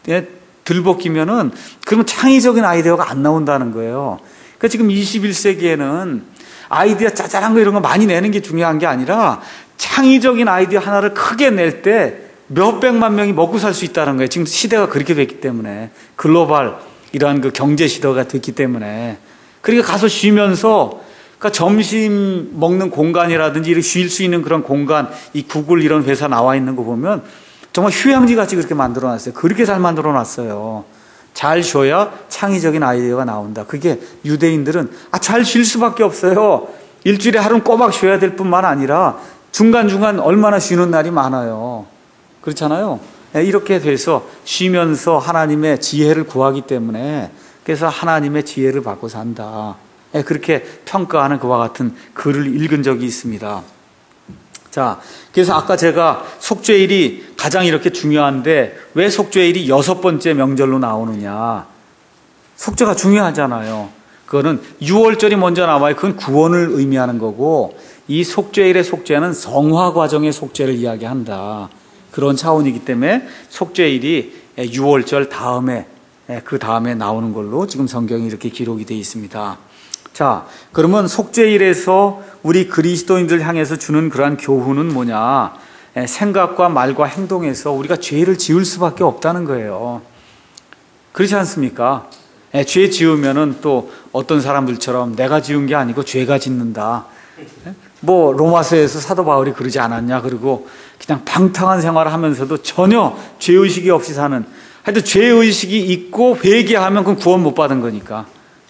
들볶이면은 그러면 창의적인 아이디어가 안 나온다는 거예요. 그러니까 지금 이십일 세기에는 아이디어 짜잘한 거 이런 거 많이 내는 게 중요한 게 아니라 창의적인 아이디어 하나를 크게 낼 때 몇백만 명이 먹고 살 수 있다는 거예요. 지금 시대가 그렇게 됐기 때문에. 글로벌 이러한 그 경제 시대가 됐기 때문에. 그러니까 가서 쉬면서, 그러니까 점심 먹는 공간이라든지 이렇게 쉴 수 있는 그런 공간, 이 구글 이런 회사 나와 있는 거 보면 정말 휴양지 같이 그렇게 만들어 놨어요. 그렇게 잘 만들어 놨어요. 잘 쉬어야 창의적인 아이디어가 나온다. 그게 유대인들은 아, 잘 쉴 수밖에 없어요. 일주일에 하루는 꼬박 쉬어야 될 뿐만 아니라 중간중간 얼마나 쉬는 날이 많아요. 그렇잖아요. 이렇게 돼서 쉬면서 하나님의 지혜를 구하기 때문에, 그래서 하나님의 지혜를 받고 산다. 그렇게 평가하는 그와 같은 글을 읽은 적이 있습니다. 자, 그래서 아까 제가 속죄일이 가장 이렇게 중요한데 왜 속죄일이 여섯 번째 명절로 나오느냐. 속죄가 중요하잖아요. 그거는 유월절이 먼저 나와요. 그건 구원을 의미하는 거고, 이 속죄일의 속죄는 성화 과정의 속죄를 이야기한다. 그런 차원이기 때문에 속죄일이 유월절 다음에, 그 다음에 나오는 걸로 지금 성경이 이렇게 기록이 되어 있습니다. 자, 그러면 속죄일에서 우리 그리스도인들 향해서 주는 그러한 교훈은 뭐냐? 생각과 말과 행동에서 우리가 죄를 지을 수밖에 없다는 거예요. 그렇지 않습니까? 죄 지으면은 또 어떤 사람들처럼 내가 지은 게 아니고 죄가 짓는다. 뭐 로마서에서 사도 바울이 그러지 않았냐? 그리고 그냥 방탕한 생활을 하면서도 전혀 죄의식이 없이 사는, 하여튼 죄의식이 있고 회개하면 그건 구원 못 받은 거니까.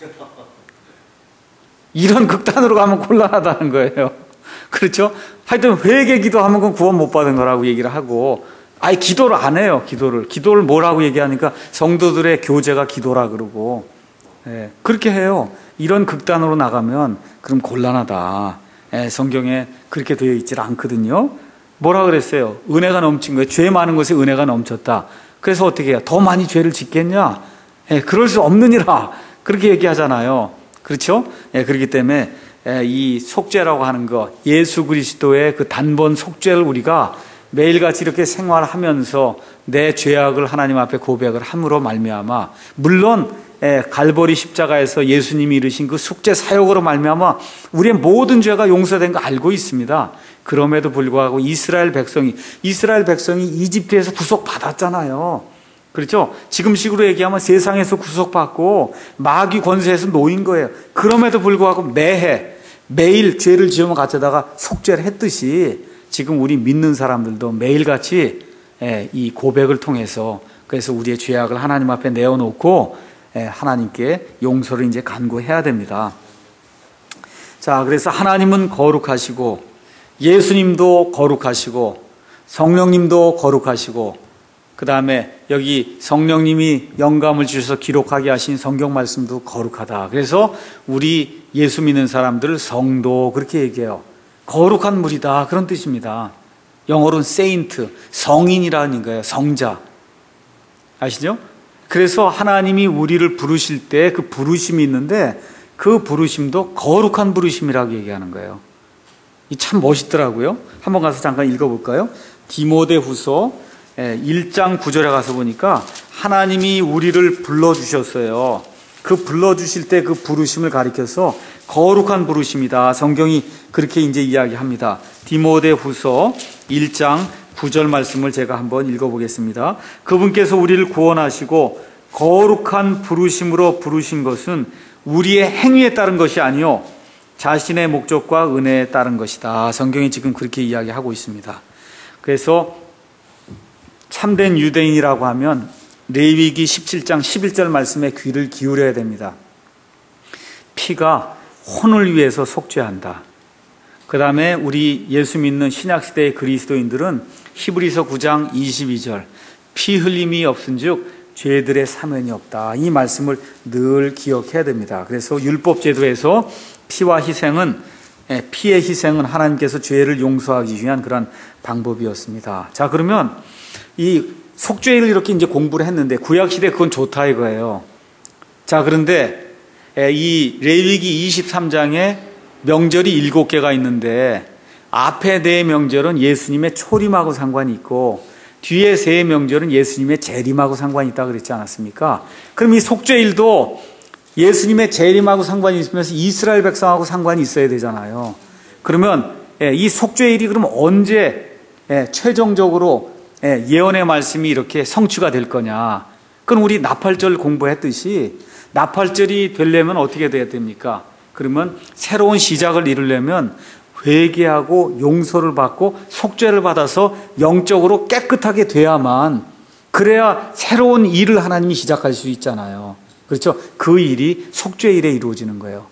이런 극단으로 가면 곤란하다는 거예요. 그렇죠? 하여튼 회개 기도하면 그건 구원 못 받은 거라고 얘기를 하고, 아예 기도를 안 해요. 기도를. 기도를 뭐라고 얘기하니까 성도들의 교제가 기도라 그러고, 예, 그렇게 해요. 이런 극단으로 나가면 그럼 곤란하다. 예, 성경에 그렇게 되어 있질 않거든요. 뭐라 그랬어요? 은혜가 넘친 거예요. 죄 많은 곳에 은혜가 넘쳤다. 그래서 어떻게 해요? 더 많이 죄를 짓겠냐? 예, 그럴 수 없느니라. 그렇게 얘기하잖아요. 그렇죠? 예, 그렇기 때문에 예, 이 속죄라고 하는 거, 예수 그리스도의 그 단번 속죄를 우리가 매일같이 이렇게 생활하면서 내 죄악을 하나님 앞에 고백을 함으로 말미암아, 물론 갈보리 십자가에서 예수님이 이루신 그 속죄 사역으로 말미암아 우리의 모든 죄가 용서된 거 알고 있습니다. 그럼에도 불구하고 이스라엘 백성이 이스라엘 백성이 이집트에서 구속받았잖아요. 그렇죠? 지금식으로 얘기하면 세상에서 구속받고 마귀 권세에서 놓인 거예요. 그럼에도 불구하고 매해 매일 죄를 지으면 가져다가 속죄를 했듯이 지금 우리 믿는 사람들도 매일같이 이 고백을 통해서, 그래서 우리의 죄악을 하나님 앞에 내어놓고 하나님께 용서를 이제 간구해야 됩니다. 자, 그래서 하나님은 거룩하시고 예수님도 거룩하시고 성령님도 거룩하시고, 그 다음에 여기 성령님이 영감을 주셔서 기록하게 하신 성경 말씀도 거룩하다. 그래서 우리 예수 믿는 사람들 성도 그렇게 얘기해요. 거룩한 무리다, 그런 뜻입니다. 영어로는 saint, 성인이라는 거예요. 성자. 아시죠? 그래서 하나님이 우리를 부르실 때 그 부르심이 있는데 그 부르심도 거룩한 부르심이라고 얘기하는 거예요. 이 참 멋있더라고요. 한번 가서 잠깐 읽어볼까요? 디모데후서 일 장 구 절에 가서 보니까 하나님이 우리를 불러주셨어요. 그 불러주실 때 그 부르심을 가리켜서 거룩한 부르심이다. 성경이 그렇게 이제 이야기합니다. 디모데후서 일 장 구 절 말씀을 제가 한번 읽어보겠습니다. 그분께서 우리를 구원하시고 거룩한 부르심으로 부르신 것은 우리의 행위에 따른 것이 아니요 자신의 목적과 은혜에 따른 것이다. 성경이 지금 그렇게 이야기하고 있습니다. 그래서 참된 유대인이라고 하면 레위기 십칠 장 십일 절 말씀에 귀를 기울여야 됩니다. 피가 혼을 위해서 속죄한다. 그 다음에 우리 예수 믿는 신약시대의 그리스도인들은 히브리서 구 장 이십이 절 피 흘림이 없은즉 죄들의 사면이 없다. 이 말씀을 늘 기억해야 됩니다. 그래서 율법제도에서 피와 희생은, 피의 희생은 하나님께서 죄를 용서하기 위한 그런 방법이었습니다. 자, 그러면 이 속죄를 이렇게 이제 공부를 했는데 구약시대 그건 좋다 이거예요. 자, 그런데 이 레위기 이십삼 장에 명절이 일곱 개가 있는데 앞에 네 명절은 예수님의 초림하고 상관이 있고 뒤에 세 명절은 예수님의 재림하고 상관이 있다 그랬지 않았습니까? 그럼 이 속죄일도 예수님의 재림하고 상관이 있으면서 이스라엘 백성하고 상관이 있어야 되잖아요. 그러면 이 속죄일이 그럼 언제 최종적으로 예언의 말씀이 이렇게 성취가 될 거냐? 그럼 우리 나팔절 공부했듯이 나팔절이 되려면 어떻게 돼야 됩니까? 그러면 새로운 시작을 이루려면 회개하고 용서를 받고 속죄를 받아서 영적으로 깨끗하게 돼야만, 그래야 새로운 일을 하나님이 시작할 수 있잖아요. 그렇죠? 그 일이 속죄일에 이루어지는 거예요.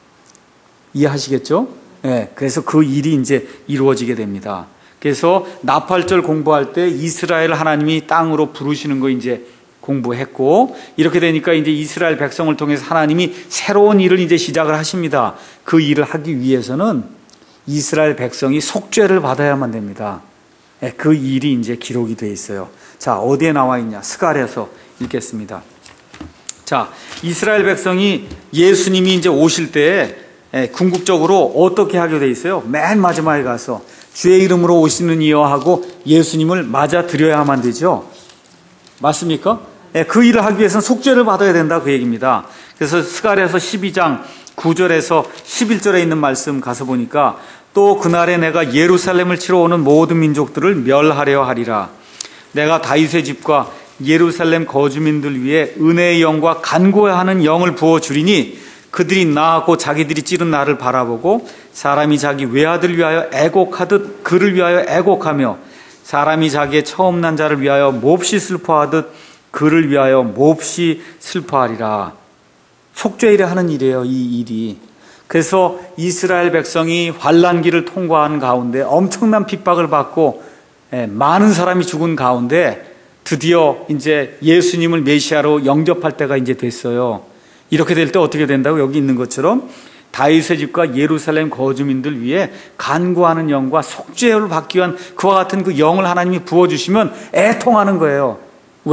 이해하시겠죠? 네, 그래서 그 일이 이제 이루어지게 됩니다. 그래서 나팔절 공부할 때 이스라엘 하나님이 땅으로 부르시는 거 이제 공부했고, 이렇게 되니까 이제 이스라엘 백성을 통해서 하나님이 새로운 일을 이제 시작을 하십니다. 그 일을 하기 위해서는 이스라엘 백성이 속죄를 받아야만 됩니다. 그 일이 이제 기록이 되어 있어요. 자, 어디에 나와 있냐? 스가랴서 읽겠습니다. 자, 이스라엘 백성이 예수님이 이제 오실 때 궁극적으로 어떻게 하게 되어 있어요? 맨 마지막에 가서 주의 이름으로 오시는 이여 하고 예수님을 맞아 드려야만 되죠. 맞습니까? 그 일을 하기 위해서는 속죄를 받아야 된다, 그 얘기입니다. 그래서 스가랴서 십이 장 구 절에서 십일 절에 있는 말씀 가서 보니까 또 그날에 내가 예루살렘을 치러 오는 모든 민족들을 멸하려 하리라. 내가 다윗의 집과 예루살렘 거주민들 위해 은혜의 영과 간구하는 영을 부어주리니 그들이 나하고 자기들이 찌른 나를 바라보고 사람이 자기 외아들 위하여 애곡하듯 그를 위하여 애곡하며 사람이 자기의 처음 난 자를 위하여 몹시 슬퍼하듯 그를 위하여 몹시 슬퍼하리라. 속죄일에 하는 일이에요, 이 일이. 그래서 이스라엘 백성이 환난기를 통과하는 가운데 엄청난 핍박을 받고 많은 사람이 죽은 가운데 드디어 이제 예수님을 메시아로 영접할 때가 이제 됐어요. 이렇게 될 때 어떻게 된다고? 여기 있는 것처럼 다윗의 집과 예루살렘 거주민들 위해 간구하는 영과 속죄를 받기 위한 그와 같은 그 영을 하나님이 부어주시면 애통하는 거예요. 왜?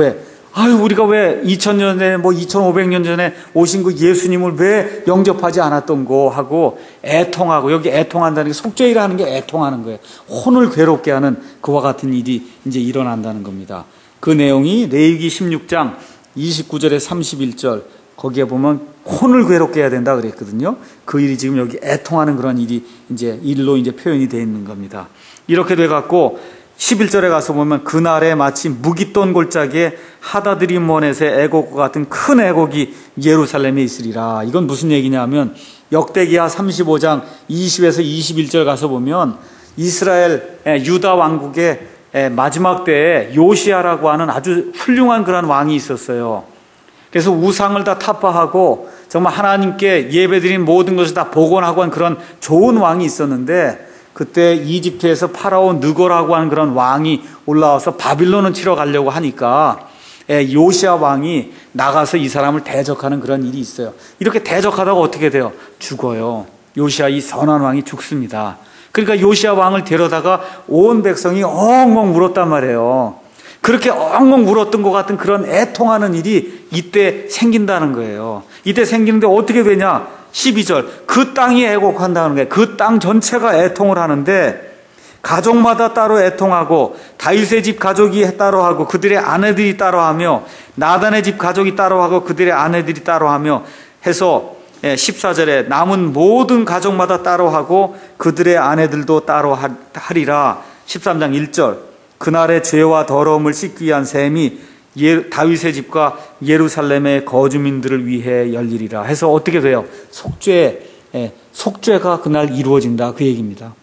아유, 우리가 왜 이천 년 전에, 뭐 이천오백 년 전에 오신 그 예수님을 왜 영접하지 않았던 거 하고 애통하고, 여기 애통한다는 게 속죄일하는 게 애통하는 거예요. 혼을 괴롭게 하는 그와 같은 일이 이제 일어난다는 겁니다. 그 내용이 레위기 십육 장 이십구 절에 삼십일 절, 거기에 보면 혼을 괴롭게 해야 된다 그랬거든요. 그 일이 지금 여기 애통하는 그런 일이 이제 일로 이제 표현이 되어 있는 겁니다. 이렇게 돼 갖고 십일 절에 가서 보면 그날에 마치 무깃돈 골짜기에 하다드림몬에서의 애곡과 같은 큰 애곡이 예루살렘에 있으리라. 이건 무슨 얘기냐면 역대기하 삼십오 장 이십에서 이십일 절 가서 보면 이스라엘 유다 왕국의 마지막 때에 요시아라고 하는 아주 훌륭한 그런 왕이 있었어요. 그래서 우상을 다 타파하고 정말 하나님께 예배드린 모든 것을 다 복원하고 한 그런 좋은 왕이 있었는데, 그때 이집트에서 파라오 느고라고 하는 그런 왕이 올라와서 바빌론을 치러 가려고 하니까 요시아 왕이 나가서 이 사람을 대적하는 그런 일이 있어요. 이렇게 대적하다가 어떻게 돼요? 죽어요. 요시아 이 선한 왕이 죽습니다. 그러니까 요시아 왕을 데려다가 온 백성이 엉엉 울었단 말이에요. 그렇게 엉엉 울었던 것 같은 그런 애통하는 일이 이때 생긴다는 거예요. 이때 생기는데 어떻게 되냐? 십이 절, 그 땅이 애곡한다는 거예요. 그 땅 전체가 애통을 하는데 가족마다 따로 애통하고 다윗의 집 가족이 따로 하고 그들의 아내들이 따로 하며 나단의 집 가족이 따로 하고 그들의 아내들이 따로 하며 해서 십사 절에 남은 모든 가족마다 따로 하고 그들의 아내들도 따로 하리라. 십삼 장 일 절, 그날의 죄와 더러움을 씻기 위한 셈이 예, 다윗의 집과 예루살렘의 거주민들을 위해 열리리라 해서 어떻게 돼요? 속죄, 예, 속죄가 그날 이루어진다 그 얘기입니다.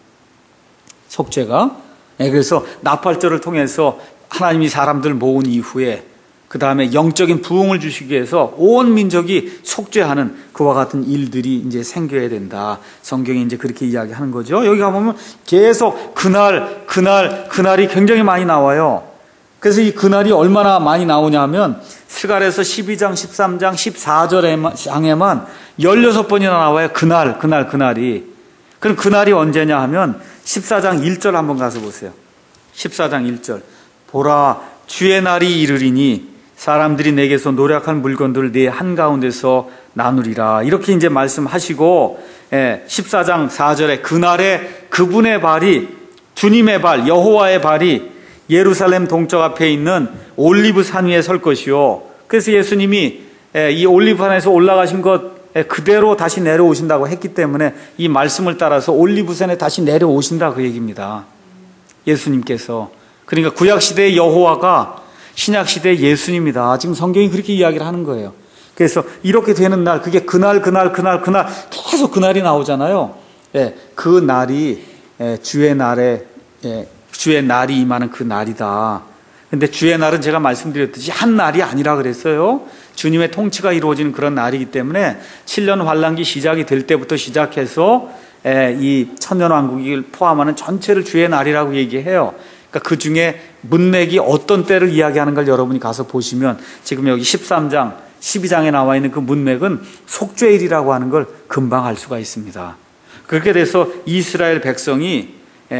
속죄가. 예, 그래서 나팔절을 통해서 하나님이 사람들 모은 이후에 그 다음에 영적인 부흥을 주시기 위해서 온 민족이 속죄하는 그와 같은 일들이 이제 생겨야 된다. 성경이 이제 그렇게 이야기하는 거죠. 여기 가보면 계속 그날, 그날, 그날이 굉장히 많이 나와요. 그래서 이 그날이 얼마나 많이 나오냐 하면 스가랴서 십이 장, 십삼 장, 십사 절에만 열여섯 번이나 나와요. 그날, 그날, 그날이. 그럼 그날이 언제냐 하면 십사 장 일 절 한번 가서 보세요. 십사 장 일 절. 보라, 주의 날이 이르리니 사람들이 내게서 노력한 물건들을 네 한가운데서 나누리라. 이렇게 이제 말씀하시고, 예, 십사 장 사 절에 그날에 그분의 발이, 주님의 발, 여호와의 발이 예루살렘 동쪽 앞에 있는 올리브 산 위에 설 것이요. 그래서 예수님이 이 올리브 산에서 올라가신 것 그대로 다시 내려오신다고 했기 때문에 이 말씀을 따라서 올리브 산에 다시 내려오신다 그 얘기입니다. 예수님께서. 그러니까 구약시대의 여호와가 신약시대의 예수님이다. 지금 성경이 그렇게 이야기를 하는 거예요. 그래서 이렇게 되는 날, 그게 그날, 그날, 그날, 그날, 계속 그날이 나오잖아요. 예, 그 날이 예, 주의 날에, 예, 주의 날이 임하는 그 날이다. 근데 주의 날은 제가 말씀드렸듯이 한 날이 아니라 그랬어요. 주님의 통치가 이루어지는 그런 날이기 때문에 칠 년 환란기 시작이 될 때부터 시작해서 예, 이 천년왕국을 포함하는 전체를 주의 날이라고 얘기해요. 그러니까 그 중에 문맥이 어떤 때를 이야기하는 걸 여러분이 가서 보시면 지금 여기 십삼 장, 십이 장에 나와 있는 그 문맥은 속죄일이라고 하는 걸 금방 알 수가 있습니다. 그렇게 돼서 이스라엘 백성이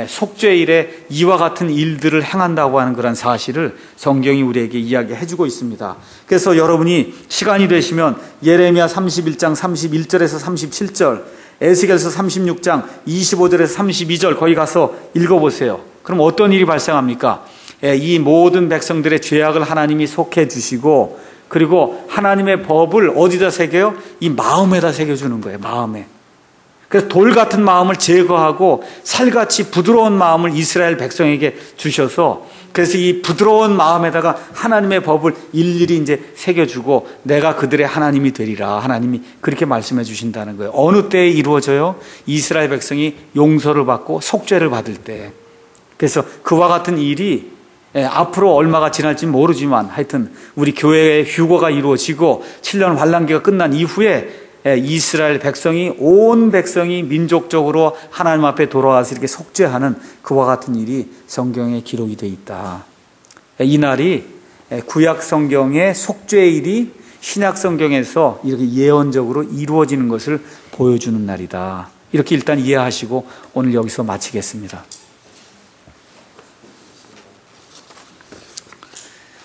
속죄일에 이와 같은 일들을 행한다고 하는 그런 사실을 성경이 우리에게 이야기해 주고 있습니다. 그래서 여러분이 시간이 되시면 예레미야 삼십일 장 삼십일 절에서 삼십칠 절, 에스겔서 삼십육 장 이십오 절에서 삼십이 절 거기 가서 읽어보세요. 그럼 어떤 일이 발생합니까? 이 모든 백성들의 죄악을 하나님이 속해 주시고 그리고 하나님의 법을 어디다 새겨요? 이 마음에다 새겨주는 거예요. 마음에. 그래서 돌 같은 마음을 제거하고 살같이 부드러운 마음을 이스라엘 백성에게 주셔서 그래서 이 부드러운 마음에다가 하나님의 법을 일일이 이제 새겨주고 내가 그들의 하나님이 되리라. 하나님이 그렇게 말씀해 주신다는 거예요. 어느 때에 이루어져요? 이스라엘 백성이 용서를 받고 속죄를 받을 때. 그래서 그와 같은 일이 예, 앞으로 얼마가 지날지 모르지만 하여튼 우리 교회의 휴거가 이루어지고 칠 년 환란기가 끝난 이후에 예, 이스라엘 백성이 온 백성이 민족적으로 하나님 앞에 돌아와서 이렇게 속죄하는 그와 같은 일이 성경에 기록이 되어 있다. 예, 이 날이 예, 구약 성경의 속죄일이 신약 성경에서 이렇게 예언적으로 이루어지는 것을 보여주는 날이다. 이렇게 일단 이해하시고 오늘 여기서 마치겠습니다.